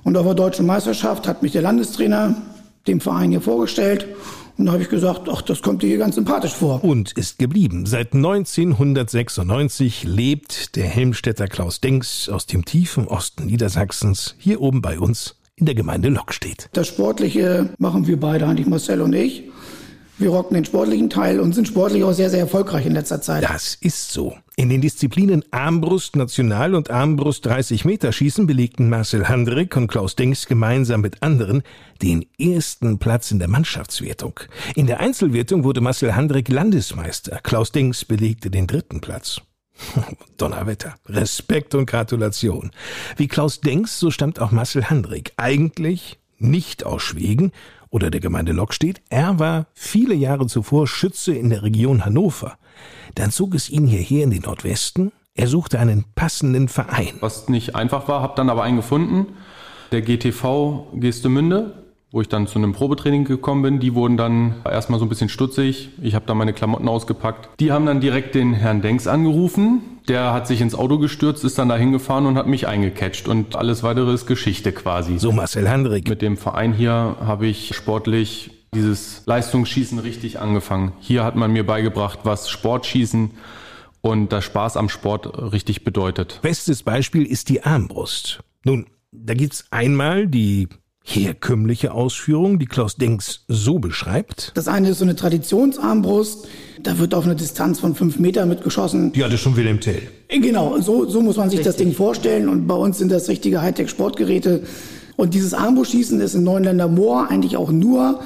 Und auf der deutschen Meisterschaft hat mich der Landestrainer dem Verein hier vorgestellt. Und da habe ich gesagt, ach, das kommt dir hier ganz sympathisch vor. Und ist geblieben. Seit neunzehnhundertsechsundneunzig lebt der Helmstedter Klaus Denks aus dem tiefen Osten Niedersachsens hier oben bei uns in der Gemeinde Lockstedt. Das Sportliche machen wir beide, eigentlich Marcel und ich. Wir rocken den sportlichen Teil und sind sportlich auch sehr, sehr erfolgreich in letzter Zeit. Das ist so. In den Disziplinen Armbrust National und Armbrust dreißig Meter Schießen belegten Marcel Handrick und Klaus Denks gemeinsam mit anderen den ersten Platz in der Mannschaftswertung. In der Einzelwertung wurde Marcel Handrick Landesmeister. Klaus Denks belegte den dritten Platz. Donnerwetter. Respekt und Gratulation. Wie Klaus Denks, so stammt auch Marcel Handrick. Eigentlich nicht aus Schwegen oder der Gemeinde Lockstedt. Er war viele Jahre zuvor Schütze in der Region Hannover. Dann zog es ihn hierher in den Nordwesten. Er suchte einen passenden Verein. Was nicht einfach war, habe dann aber einen gefunden. Der G T V Geestemünde, wo ich dann zu einem Probetraining gekommen bin. Die wurden dann erstmal so ein bisschen stutzig. Ich habe da meine Klamotten ausgepackt. Die haben dann direkt den Herrn Denks angerufen. Der hat sich ins Auto gestürzt, ist dann da hingefahren und hat mich eingecatcht. Und alles weitere ist Geschichte quasi. So Marcel Handrick. Mit dem Verein hier habe ich sportlich dieses Leistungsschießen richtig angefangen. Hier hat man mir beigebracht, was Sportschießen und das Spaß am Sport richtig bedeutet. Bestes Beispiel ist die Armbrust. Nun, da gibt's einmal die herkömmliche Ausführung, die Klaus Denks so beschreibt. Das eine ist so eine Traditionsarmbrust. Da wird auf eine Distanz von fünf Meter mitgeschossen. Die hatte schon Wilhelm Tell. Genau, so, so muss man sich Richtig. das Ding vorstellen. Und bei uns sind das richtige Hightech-Sportgeräte. Und dieses Armbrustschießen ist in Neuenländer Moor eigentlich auch nur,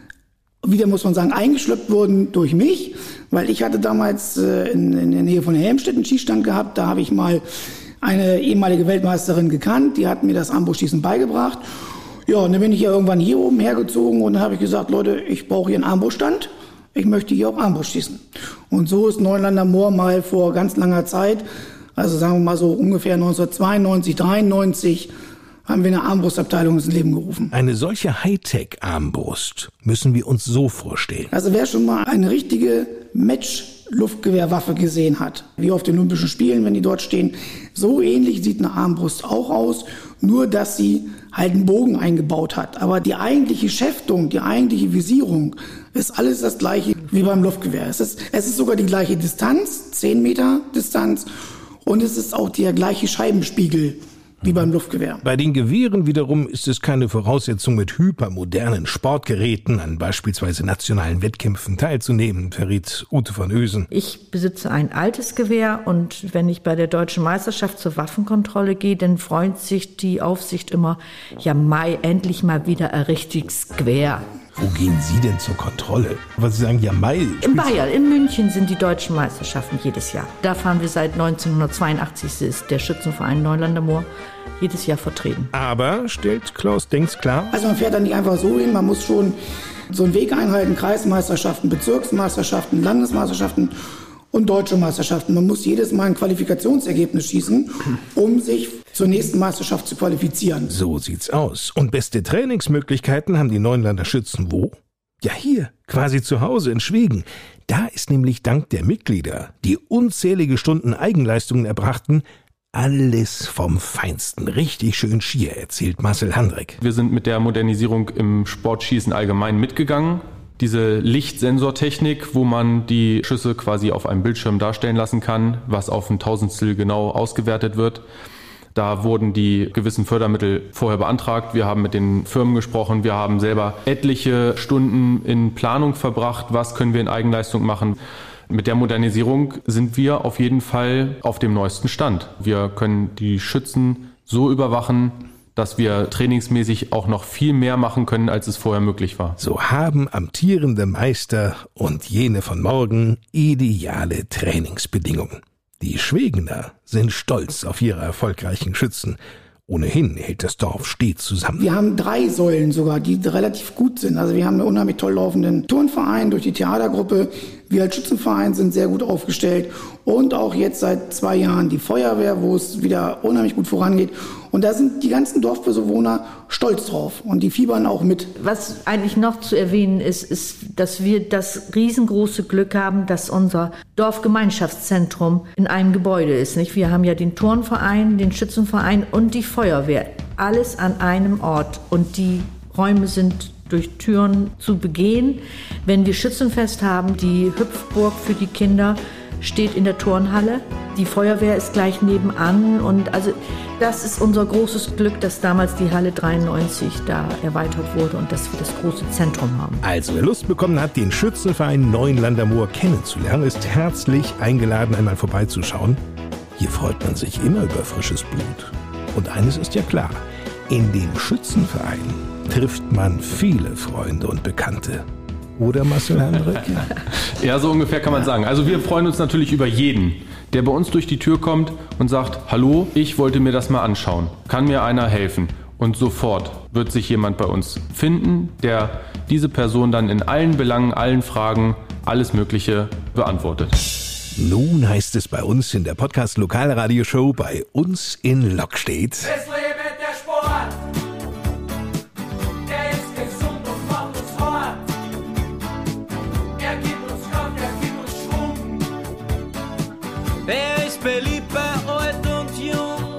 wieder muss man sagen, eingeschleppt worden durch mich. Weil ich hatte damals äh, in, in der Nähe von Helmstedt einen Schießstand gehabt. Da habe ich mal eine ehemalige Weltmeisterin gekannt. Die hat mir das Armbrustschießen beigebracht. Ja, und dann bin ich ja irgendwann hier oben hergezogen und dann habe ich gesagt, Leute, ich brauche hier einen Armbruststand. Ich möchte hier auch Armbrust schießen. Und so ist Neuenländer Moor mal vor ganz langer Zeit, also sagen wir mal so ungefähr neunzehnhundertzweiundneunzig, dreiundneunzig, haben wir eine Armbrustabteilung ins Leben gerufen. Eine solche Hightech-Armbrust müssen wir uns so vorstellen. Also wer schon mal eine richtige Match-Luftgewehrwaffe gesehen hat, wie auf den Olympischen Spielen, wenn die dort stehen, so ähnlich sieht eine Armbrust auch aus, nur dass sie halt einen Bogen eingebaut hat. Aber die eigentliche Schäftung, die eigentliche Visierung ist alles das gleiche wie beim Luftgewehr. Es ist, es ist sogar die gleiche Distanz, zehn Meter Distanz, und es ist auch der gleiche Scheibenspiegel wie beim Luftgewehr. Bei den Gewehren wiederum ist es keine Voraussetzung, mit hypermodernen Sportgeräten an beispielsweise nationalen Wettkämpfen teilzunehmen, verriet Ute von Ösen. Ich besitze ein altes Gewehr und wenn ich bei der Deutschen Meisterschaft zur Waffenkontrolle gehe, dann freut sich die Aufsicht immer, ja Mai, endlich mal wieder ein richtiges Gewehr. Wo gehen Sie denn zur Kontrolle? Was Sie sagen, ja Mai? In Bayern, in München sind die deutschen Meisterschaften jedes Jahr. Da fahren wir seit neunzehnhundertzweiundachtzig, ist der Schützenverein Neuenländer Moor jedes Jahr vertreten. Aber, stellt Klaus Denks klar, also man fährt da nicht einfach so hin, man muss schon so einen Weg einhalten, Kreismeisterschaften, Bezirksmeisterschaften, Landesmeisterschaften und deutsche Meisterschaften. Man muss jedes Mal ein Qualifikationsergebnis schießen, um sich zur nächsten Meisterschaft zu qualifizieren. So sieht's aus. Und beste Trainingsmöglichkeiten haben die Neuenländer Schützen wo? Ja, hier, quasi zu Hause in Schwegen. Da ist nämlich dank der Mitglieder, die unzählige Stunden Eigenleistungen erbrachten, alles vom Feinsten. Richtig schön schier, erzählt Marcel Handrick. Wir sind mit der Modernisierung im Sportschießen allgemein mitgegangen. Diese Lichtsensortechnik, wo man die Schüsse quasi auf einem Bildschirm darstellen lassen kann, was auf ein Tausendstel genau ausgewertet wird. Da wurden die gewissen Fördermittel vorher beantragt. Wir haben mit den Firmen gesprochen. Wir haben selber etliche Stunden in Planung verbracht. Was können wir in Eigenleistung machen? Mit der Modernisierung sind wir auf jeden Fall auf dem neuesten Stand. Wir können die Schützen so überwachen, dass wir trainingsmäßig auch noch viel mehr machen können, als es vorher möglich war. So haben amtierende Meister und jene von morgen ideale Trainingsbedingungen. Die Schwegener sind stolz auf ihre erfolgreichen Schützen. Ohnehin hält das Dorf stets zusammen. Wir haben drei Säulen sogar, die relativ gut sind. Also wir haben einen unheimlich toll laufenden Turnverein durch die Theatergruppe. Wir als Schützenverein sind sehr gut aufgestellt und auch jetzt seit zwei Jahren die Feuerwehr, wo es wieder unheimlich gut vorangeht. Und da sind die ganzen Dorfbewohner stolz drauf und die fiebern auch mit. Was eigentlich noch zu erwähnen ist, ist, dass wir das riesengroße Glück haben, dass unser Dorfgemeinschaftszentrum in einem Gebäude ist. Nicht? Wir haben ja den Turnverein, den Schützenverein und die Feuerwehr. Alles an einem Ort. Und die Räume sind durch Türen zu begehen. Wenn wir Schützenfest haben, die Hüpfburg für die Kinder steht in der Turnhalle. Die Feuerwehr ist gleich nebenan. Und also das ist unser großes Glück, dass damals die Halle dreiundneunzig da erweitert wurde und dass wir das große Zentrum haben. Also wer Lust bekommen hat, den Schützenverein Neuenlander Moor kennenzulernen, ist herzlich eingeladen, einmal vorbeizuschauen. Hier freut man sich immer über frisches Blut. Und eines ist ja klar, in dem Schützenverein trifft man viele Freunde und Bekannte. Oder Marcel Hendrik? Ja, so ungefähr kann man sagen. Also wir freuen uns natürlich über jeden, der bei uns durch die Tür kommt und sagt, hallo, ich wollte mir das mal anschauen. Kann mir einer helfen? Und sofort wird sich jemand bei uns finden, der diese Person dann in allen Belangen, allen Fragen, alles Mögliche beantwortet. Nun heißt es bei uns in der Podcast-Lokalradioshow bei uns in Lockstedt. Es lebt der Sport, der ist gesund und macht uns hart. Er gibt uns Kraft, er gibt uns Schwung. Er ist beliebt bei alt und jung.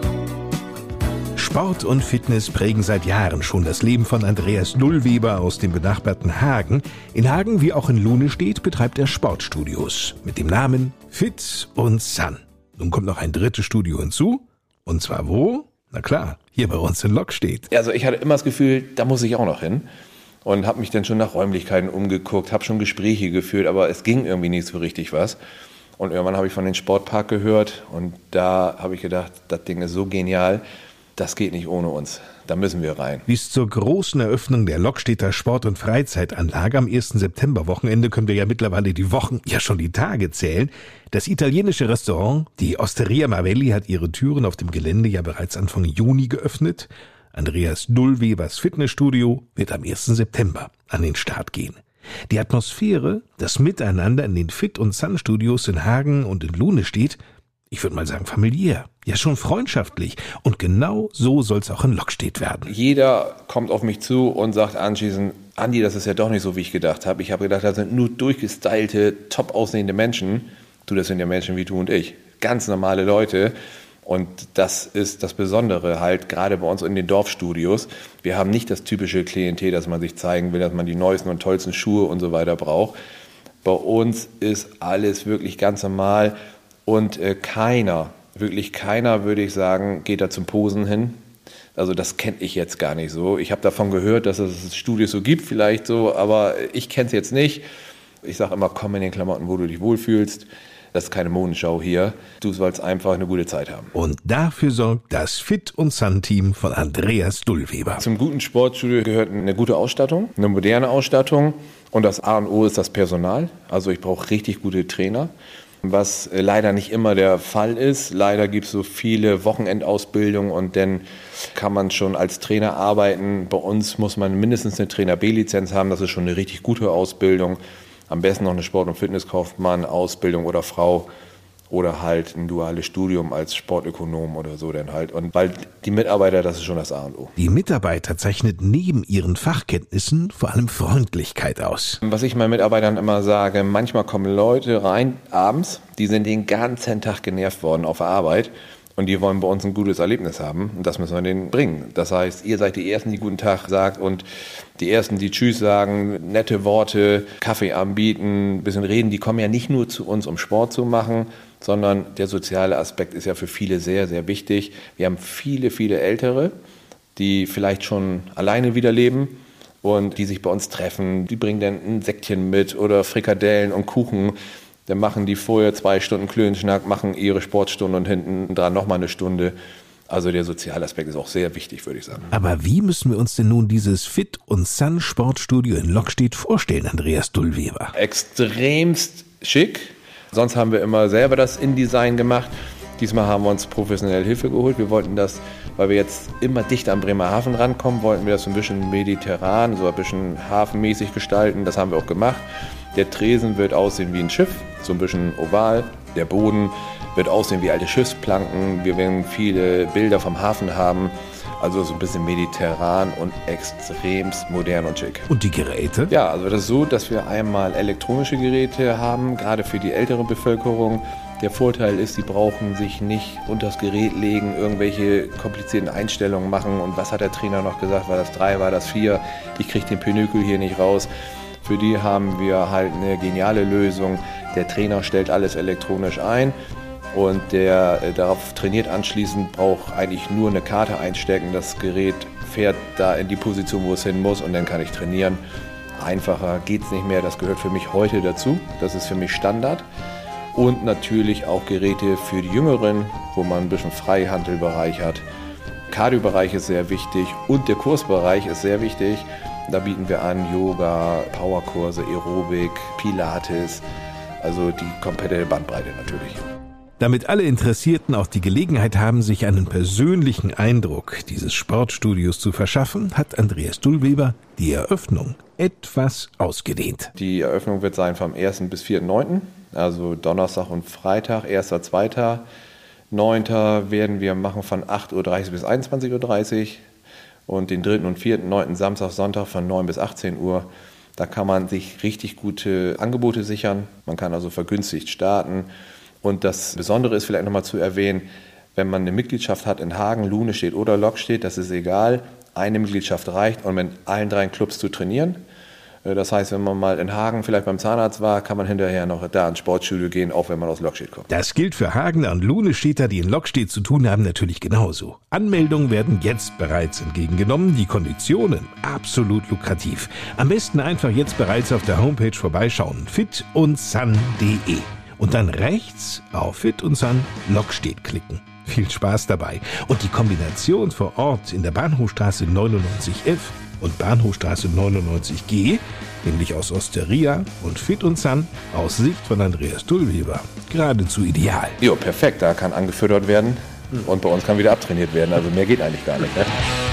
Sport und Fitness prägen seit Jahren schon das Leben von Andreas Dullweber aus dem benachbarten Hagen. In Hagen wie auch in Luhnestedt betreibt er Sportstudios mit dem Namen Fit und Sun. Nun kommt noch ein drittes Studio hinzu. Und zwar wo? Na klar, hier bei uns in Lockstedt. Also ich hatte immer das Gefühl, da muss ich auch noch hin. Und habe mich dann schon nach Räumlichkeiten umgeguckt, habe schon Gespräche geführt, aber es ging irgendwie nicht so richtig was. Und irgendwann habe ich von dem Sportpark gehört und da habe ich gedacht, das Ding ist so genial, das geht nicht ohne uns. Da müssen wir rein. Bis zur großen Eröffnung der Lockstedter Sport- und Freizeitanlage am ersten September-Wochenende können wir ja mittlerweile die Wochen, ja schon die Tage zählen. Das italienische Restaurant, die Osteria Mavelli, hat ihre Türen auf dem Gelände ja bereits Anfang Juni geöffnet. Andreas Dullwebers Fitnessstudio wird am ersten September an den Start gehen. Die Atmosphäre, das Miteinander in den Fit- und Sun-Studios in Hagen und in Luhnestedt, ich würde mal sagen familiär, ja schon freundschaftlich. Und genau so soll es auch in Lockstedt werden. Jeder kommt auf mich zu und sagt anschließend, Andi, das ist ja doch nicht so, wie ich gedacht habe. Ich habe gedacht, das sind nur durchgestylte, top aussehende Menschen. Du, das sind ja Menschen wie du und ich. Ganz normale Leute. Und das ist das Besondere halt, gerade bei uns in den Dorfstudios. Wir haben nicht das typische Klientel, dass man sich zeigen will, dass man die neuesten und tollsten Schuhe und so weiter braucht. Bei uns ist alles wirklich ganz normal. Und äh, keiner, wirklich keiner, würde ich sagen, geht da zum Posen hin. Also das kenne ich jetzt gar nicht so. Ich habe davon gehört, dass es Studios so gibt, vielleicht so, aber ich kenne es jetzt nicht. Ich sage immer, komm in den Klamotten, wo du dich wohlfühlst. Das ist keine Modenschau hier. Du sollst einfach eine gute Zeit haben. Und dafür sorgt das Fit- und Sun-Team von Andreas Dullweber. Zum guten Sportstudio gehört eine gute Ausstattung, eine moderne Ausstattung. Und das A und O ist das Personal. Also ich brauche richtig gute Trainer. Was leider nicht immer der Fall ist. Leider gibt es so viele Wochenendausbildungen und dann kann man schon als Trainer arbeiten. Bei uns muss man mindestens eine Trainer-B-Lizenz haben. Das ist schon eine richtig gute Ausbildung. Am besten noch eine Sport- und Fitnesskaufmann-Ausbildung oder Frau oder halt ein duales Studium als Sportökonom oder so dann halt. Und weil die Mitarbeiter, das ist schon das A und O. Die Mitarbeiter zeichnet neben ihren Fachkenntnissen vor allem Freundlichkeit aus. Was ich meinen Mitarbeitern immer sage, manchmal kommen Leute rein abends, die sind den ganzen Tag genervt worden auf der Arbeit und die wollen bei uns ein gutes Erlebnis haben und das müssen wir denen bringen. Das heißt, ihr seid die Ersten, die guten Tag sagt und die Ersten, die Tschüss sagen, nette Worte, Kaffee anbieten, ein bisschen reden, die kommen ja nicht nur zu uns, um Sport zu machen, sondern der soziale Aspekt ist ja für viele sehr, sehr wichtig. Wir haben viele, viele Ältere, die vielleicht schon alleine wieder leben und die sich bei uns treffen. Die bringen dann ein Säckchen mit oder Frikadellen und Kuchen. Dann machen die vorher zwei Stunden Klönschnack, machen ihre Sportstunde und hinten dran nochmal eine Stunde. Also der soziale Aspekt ist auch sehr wichtig, würde ich sagen. Aber wie müssen wir uns denn nun dieses Fit- und Sun-Sportstudio in Lockstedt vorstellen, Andreas Dullweber? Extremst schick. Sonst haben wir immer selber das InDesign gemacht. Diesmal haben wir uns professionelle Hilfe geholt. Wir wollten das, weil wir jetzt immer dichter am Bremerhaven rankommen, wollten wir das ein bisschen mediterran, so ein bisschen hafenmäßig gestalten. Das haben wir auch gemacht. Der Tresen wird aussehen wie ein Schiff, so ein bisschen oval. Der Boden wird aussehen wie alte Schiffsplanken. Wir werden viele Bilder vom Hafen haben. Also so ein bisschen mediterran und extremst modern und schick. Und die Geräte? Ja, also das ist so, dass wir einmal elektronische Geräte haben, gerade für die ältere Bevölkerung. Der Vorteil ist, sie brauchen sich nicht unter das Gerät legen, irgendwelche komplizierten Einstellungen machen. Und was hat der Trainer noch gesagt? War das drei, war das vier? Ich kriege den Pinökel hier nicht raus. Für die haben wir halt eine geniale Lösung. Der Trainer stellt alles elektronisch ein. Und der äh, darauf trainiert anschließend, braucht eigentlich nur eine Karte einstecken. Das Gerät fährt da in die Position, wo es hin muss, und dann kann ich trainieren. Einfacher geht's nicht mehr. Das gehört für mich heute dazu. Das ist für mich Standard. Und natürlich auch Geräte für die Jüngeren, wo man ein bisschen Freihandelbereich hat. Cardio-Bereich ist sehr wichtig und der Kursbereich ist sehr wichtig. Da bieten wir an Yoga, Powerkurse, Aerobik, Pilates, also die komplette Bandbreite natürlich. Damit alle Interessierten auch die Gelegenheit haben, sich einen persönlichen Eindruck dieses Sportstudios zu verschaffen, hat Andreas Dullweber die Eröffnung etwas ausgedehnt. Die Eröffnung wird sein vom ersten bis vierten neunten, also Donnerstag und Freitag, erster zweiter neunter werden wir machen von acht Uhr dreißig bis einundzwanzig Uhr dreißig und den dritten und vierten neunten Samstag, Sonntag von neun bis achtzehn Uhr. Da kann man sich richtig gute Angebote sichern, man kann also vergünstigt starten. Und das Besondere ist vielleicht nochmal zu erwähnen, wenn man eine Mitgliedschaft hat in Hagen, Lunestedt oder Lockstedt, das ist egal, eine Mitgliedschaft reicht, um mit allen drei Clubs zu trainieren. Das heißt, wenn man mal in Hagen vielleicht beim Zahnarzt war, kann man hinterher noch da ins Sportstudio gehen, auch wenn man aus Lockstedt kommt. Das gilt für Hagener und Lunestedter, die in Lockstedt zu tun haben, natürlich genauso. Anmeldungen werden jetzt bereits entgegengenommen, die Konditionen absolut lukrativ. Am besten einfach jetzt bereits auf der Homepage vorbeischauen, fit und sun punkt de. Und dann rechts auf Fit und Sun Lockstedt klicken. Viel Spaß dabei. Und die Kombination vor Ort in der Bahnhofstraße neunundneunzig F und Bahnhofstraße neunundneunzig G, nämlich aus Osteria und Fit und Sun, aus Sicht von Andreas Dullweber, geradezu ideal. Jo, perfekt, da kann angefüttert werden und bei uns kann wieder abtrainiert werden. Also mehr geht eigentlich gar nicht, ne?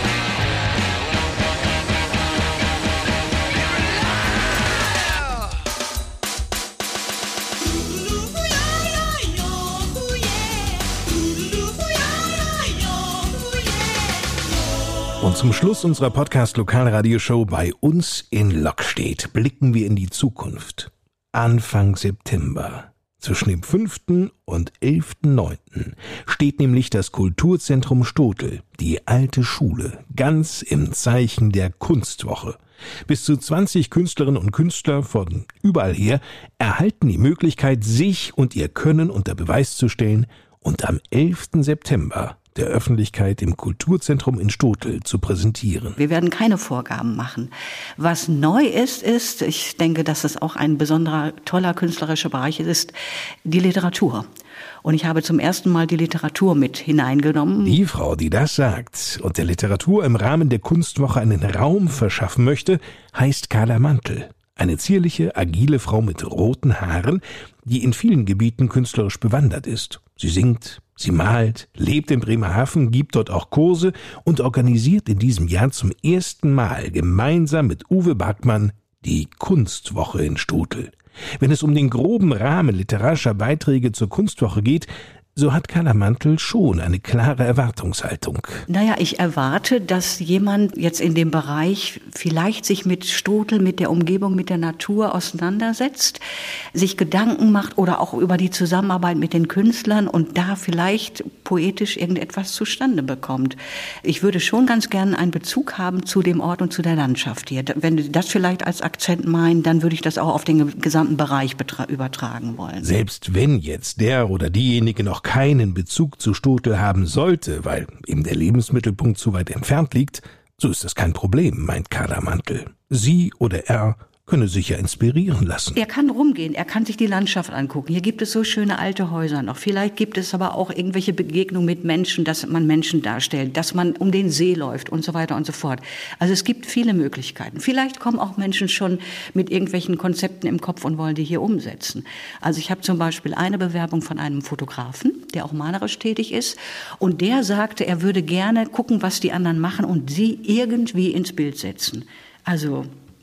Und zum Schluss unserer Podcast-Lokalradioshow bei uns in Lockstedt blicken wir in die Zukunft. Anfang September, zwischen dem fünften und elften neunten steht nämlich das Kulturzentrum Stotel, die alte Schule, ganz im Zeichen der Kunstwoche. Bis zu zwanzig Künstlerinnen und Künstler von überall her erhalten die Möglichkeit, sich und ihr Können unter Beweis zu stellen und am elften September der Öffentlichkeit im Kulturzentrum in Stotel zu präsentieren. Wir werden keine Vorgaben machen. Was neu ist, ist, ich denke, dass es auch ein besonderer, toller künstlerischer Bereich ist, die Literatur. Und ich habe zum ersten Mal die Literatur mit hineingenommen. Die Frau, die das sagt und der Literatur im Rahmen der Kunstwoche einen Raum verschaffen möchte, heißt Carla Mantel. Eine zierliche, agile Frau mit roten Haaren, die in vielen Gebieten künstlerisch bewandert ist. Sie singt, sie malt, lebt in Bremerhaven, gibt dort auch Kurse und organisiert in diesem Jahr zum ersten Mal gemeinsam mit Uwe Barkmann die Kunstwoche in Stotel. Wenn es um den groben Rahmen literarischer Beiträge zur Kunstwoche geht, so hat Carla Mantel schon eine klare Erwartungshaltung. Naja, ich erwarte, dass jemand jetzt in dem Bereich vielleicht sich mit Stotel, mit der Umgebung, mit der Natur auseinandersetzt, sich Gedanken macht oder auch über die Zusammenarbeit mit den Künstlern und da vielleicht poetisch irgendetwas zustande bekommt. Ich würde schon ganz gerne einen Bezug haben zu dem Ort und zu der Landschaft hier. Wenn Sie das vielleicht als Akzent meinen, dann würde ich das auch auf den gesamten Bereich betra- übertragen wollen. Selbst wenn jetzt der oder diejenige noch keinen Bezug zu Stotel haben sollte, weil eben der Lebensmittelpunkt zu weit entfernt liegt, so ist das kein Problem, meint Carla Mantel. Sie oder er könne sich ja inspirieren lassen. Er kann rumgehen, er kann sich die Landschaft angucken. Hier gibt es so schöne alte Häuser noch. Vielleicht gibt es aber auch irgendwelche Begegnungen mit Menschen, dass man Menschen darstellt, dass man um den See läuft und so weiter und so fort. Also es gibt viele Möglichkeiten. Vielleicht kommen auch Menschen schon mit irgendwelchen Konzepten im Kopf und wollen die hier umsetzen. Also ich habe zum Beispiel eine Bewerbung von einem Fotografen, der auch malerisch tätig ist. Und der sagte, er würde gerne gucken, was die anderen machen und sie irgendwie ins Bild setzen. Also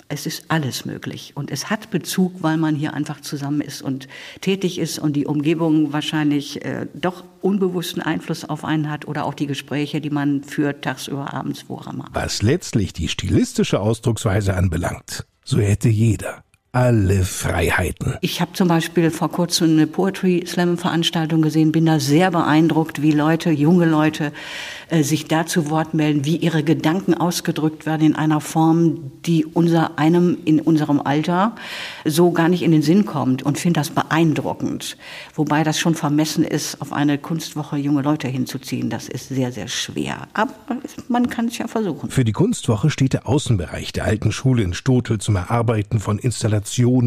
Es ist alles möglich und es hat Bezug, weil man hier einfach zusammen ist und tätig ist und die Umgebung wahrscheinlich äh, doch unbewussten Einfluss auf einen hat oder auch die Gespräche, die man führt, tagsüber, abends, wo auch immer. Was letztlich die stilistische Ausdrucksweise anbelangt, so hätte jeder alle Freiheiten. Ich habe zum Beispiel vor kurzem eine Poetry-Slam-Veranstaltung gesehen, bin da sehr beeindruckt, wie Leute, junge Leute, äh, sich da zu Wort melden, wie ihre Gedanken ausgedrückt werden in einer Form, die unser einem in unserem Alter so gar nicht in den Sinn kommt und finde das beeindruckend. Wobei das schon vermessen ist, auf eine Kunstwoche junge Leute hinzuziehen. Das ist sehr, sehr schwer. Aber man kann es ja versuchen. Für die Kunstwoche steht der Außenbereich der alten Schule in Stotel zum Erarbeiten von Installationen,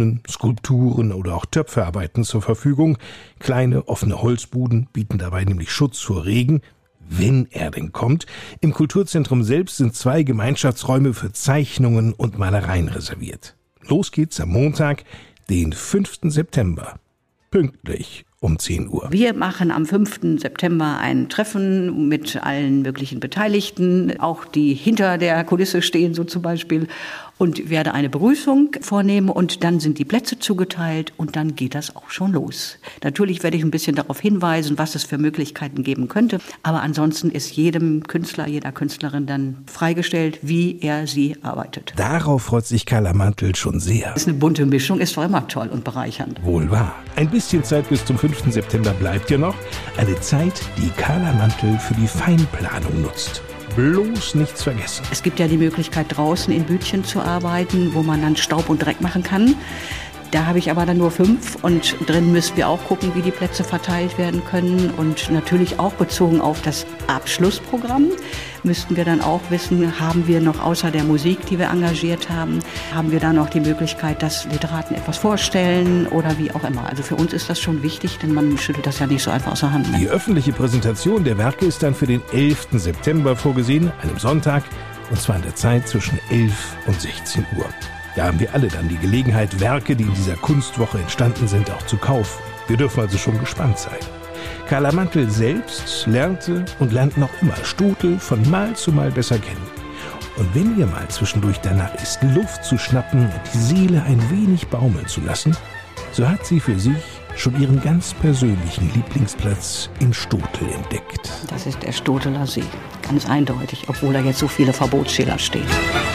Skulpturen oder auch Töpferarbeiten zur Verfügung. Kleine, offene Holzbuden bieten dabei nämlich Schutz vor Regen, wenn er denn kommt. Im Kulturzentrum selbst sind zwei Gemeinschaftsräume für Zeichnungen und Malereien reserviert. Los geht's am Montag, den fünften September. Pünktlich um zehn Uhr. Wir machen am fünften September ein Treffen mit allen möglichen Beteiligten, auch die hinter der Kulisse stehen so zum Beispiel, und werde eine Begrüßung vornehmen und dann sind die Plätze zugeteilt und dann geht das auch schon los. Natürlich werde ich ein bisschen darauf hinweisen, was es für Möglichkeiten geben könnte, aber ansonsten ist jedem Künstler, jeder Künstlerin dann freigestellt, wie er sie arbeitet. Darauf freut sich Carla Mantl schon sehr. Das ist eine bunte Mischung, ist doch immer toll und bereichernd. Wohl wahr. Ein bisschen Zeit bis zum fünften September bleibt ja noch. Eine Zeit, die Carla Mantl für die Feinplanung nutzt. Bloß nichts vergessen. Es gibt ja die Möglichkeit, draußen in Bütchen zu arbeiten, wo man dann Staub und Dreck machen kann. Da habe ich aber dann nur fünf und drin müssen wir auch gucken, wie die Plätze verteilt werden können. Und natürlich auch bezogen auf das Abschlussprogramm müssten wir dann auch wissen, haben wir noch außer der Musik, die wir engagiert haben, haben wir da noch die Möglichkeit, dass Literaten etwas vorstellen oder wie auch immer. Also für uns ist das schon wichtig, denn man schüttelt das ja nicht so einfach aus der Hand. Die öffentliche Präsentation der Werke ist dann für den elften September vorgesehen, einem Sonntag, und zwar in der Zeit zwischen elf und sechzehn Uhr. Da haben wir alle dann die Gelegenheit, Werke, die in dieser Kunstwoche entstanden sind, auch zu kaufen. Wir dürfen also schon gespannt sein. Carla Mantl selbst lernte und lernt noch immer Stotel von Mal zu Mal besser kennen. Und wenn ihr mal zwischendurch danach ist, Luft zu schnappen und die Seele ein wenig baumeln zu lassen, so hat sie für sich schon ihren ganz persönlichen Lieblingsplatz in Stotel entdeckt. Das ist der Stoteler See, ganz eindeutig, obwohl da jetzt so viele Verbotsschilder stehen.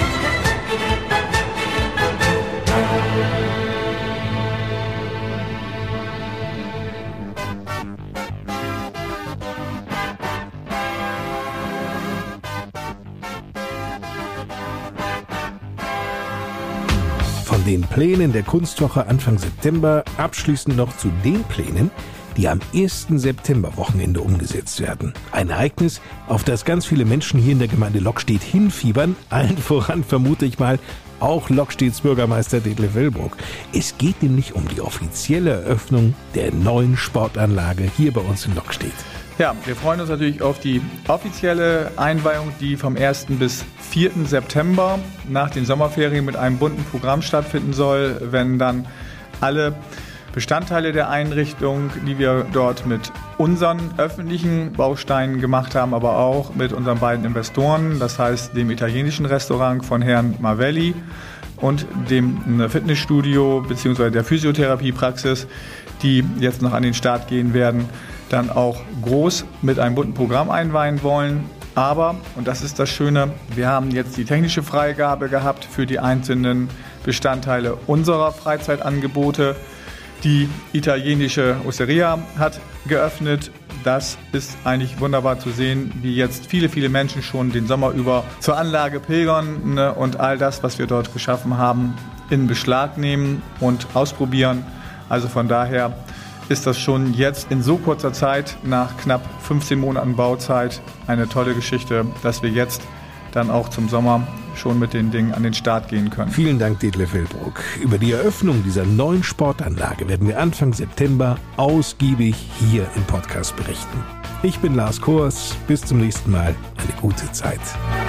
Von den Plänen der Kunstwoche Anfang September abschließend noch zu den Plänen, die am ersten Septemberwochenende umgesetzt werden. Ein Ereignis, auf das ganz viele Menschen hier in der Gemeinde Lockstedt hinfiebern, allen voran vermute ich mal auch Lockstedts Bürgermeister Detlef Wellbrock. Es geht nämlich um die offizielle Eröffnung der neuen Sportanlage hier bei uns in Lockstedt. Ja, wir freuen uns natürlich auf die offizielle Einweihung, die vom ersten bis vierten September nach den Sommerferien mit einem bunten Programm stattfinden soll, wenn dann alle Bestandteile der Einrichtung, die wir dort mit unseren öffentlichen Bausteinen gemacht haben, aber auch mit unseren beiden Investoren, das heißt dem italienischen Restaurant von Herrn Mavelli und dem Fitnessstudio bzw. der Physiotherapiepraxis, die jetzt noch an den Start gehen werden, dann auch groß mit einem bunten Programm einweihen wollen. Aber, und das ist das Schöne, wir haben jetzt die technische Freigabe gehabt für die einzelnen Bestandteile unserer Freizeitangebote. Die italienische Osteria hat geöffnet. Das ist eigentlich wunderbar zu sehen, wie jetzt viele, viele Menschen schon den Sommer über zur Anlage pilgern, ne, und all das, was wir dort geschaffen haben, in Beschlag nehmen und ausprobieren. Also von daher ist das schon jetzt in so kurzer Zeit, nach knapp fünfzehn Monaten Bauzeit, eine tolle Geschichte, dass wir jetzt dann auch zum Sommer schon mit den Dingen an den Start gehen können. Vielen Dank, Detlef Wellbrock. Über die Eröffnung dieser neuen Sportanlage werden wir Anfang September ausgiebig hier im Podcast berichten. Ich bin Lars Kors. Bis zum nächsten Mal. Eine gute Zeit.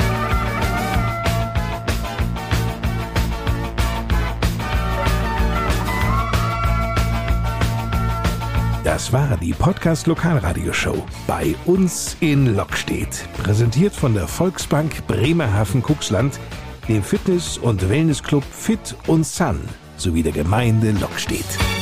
Das war die Podcast-Lokalradioshow bei uns in Lockstedt. Präsentiert von der Volksbank Bremerhaven-Cuxland dem Fitness- und Wellnessclub Fit und Sun sowie der Gemeinde Lockstedt.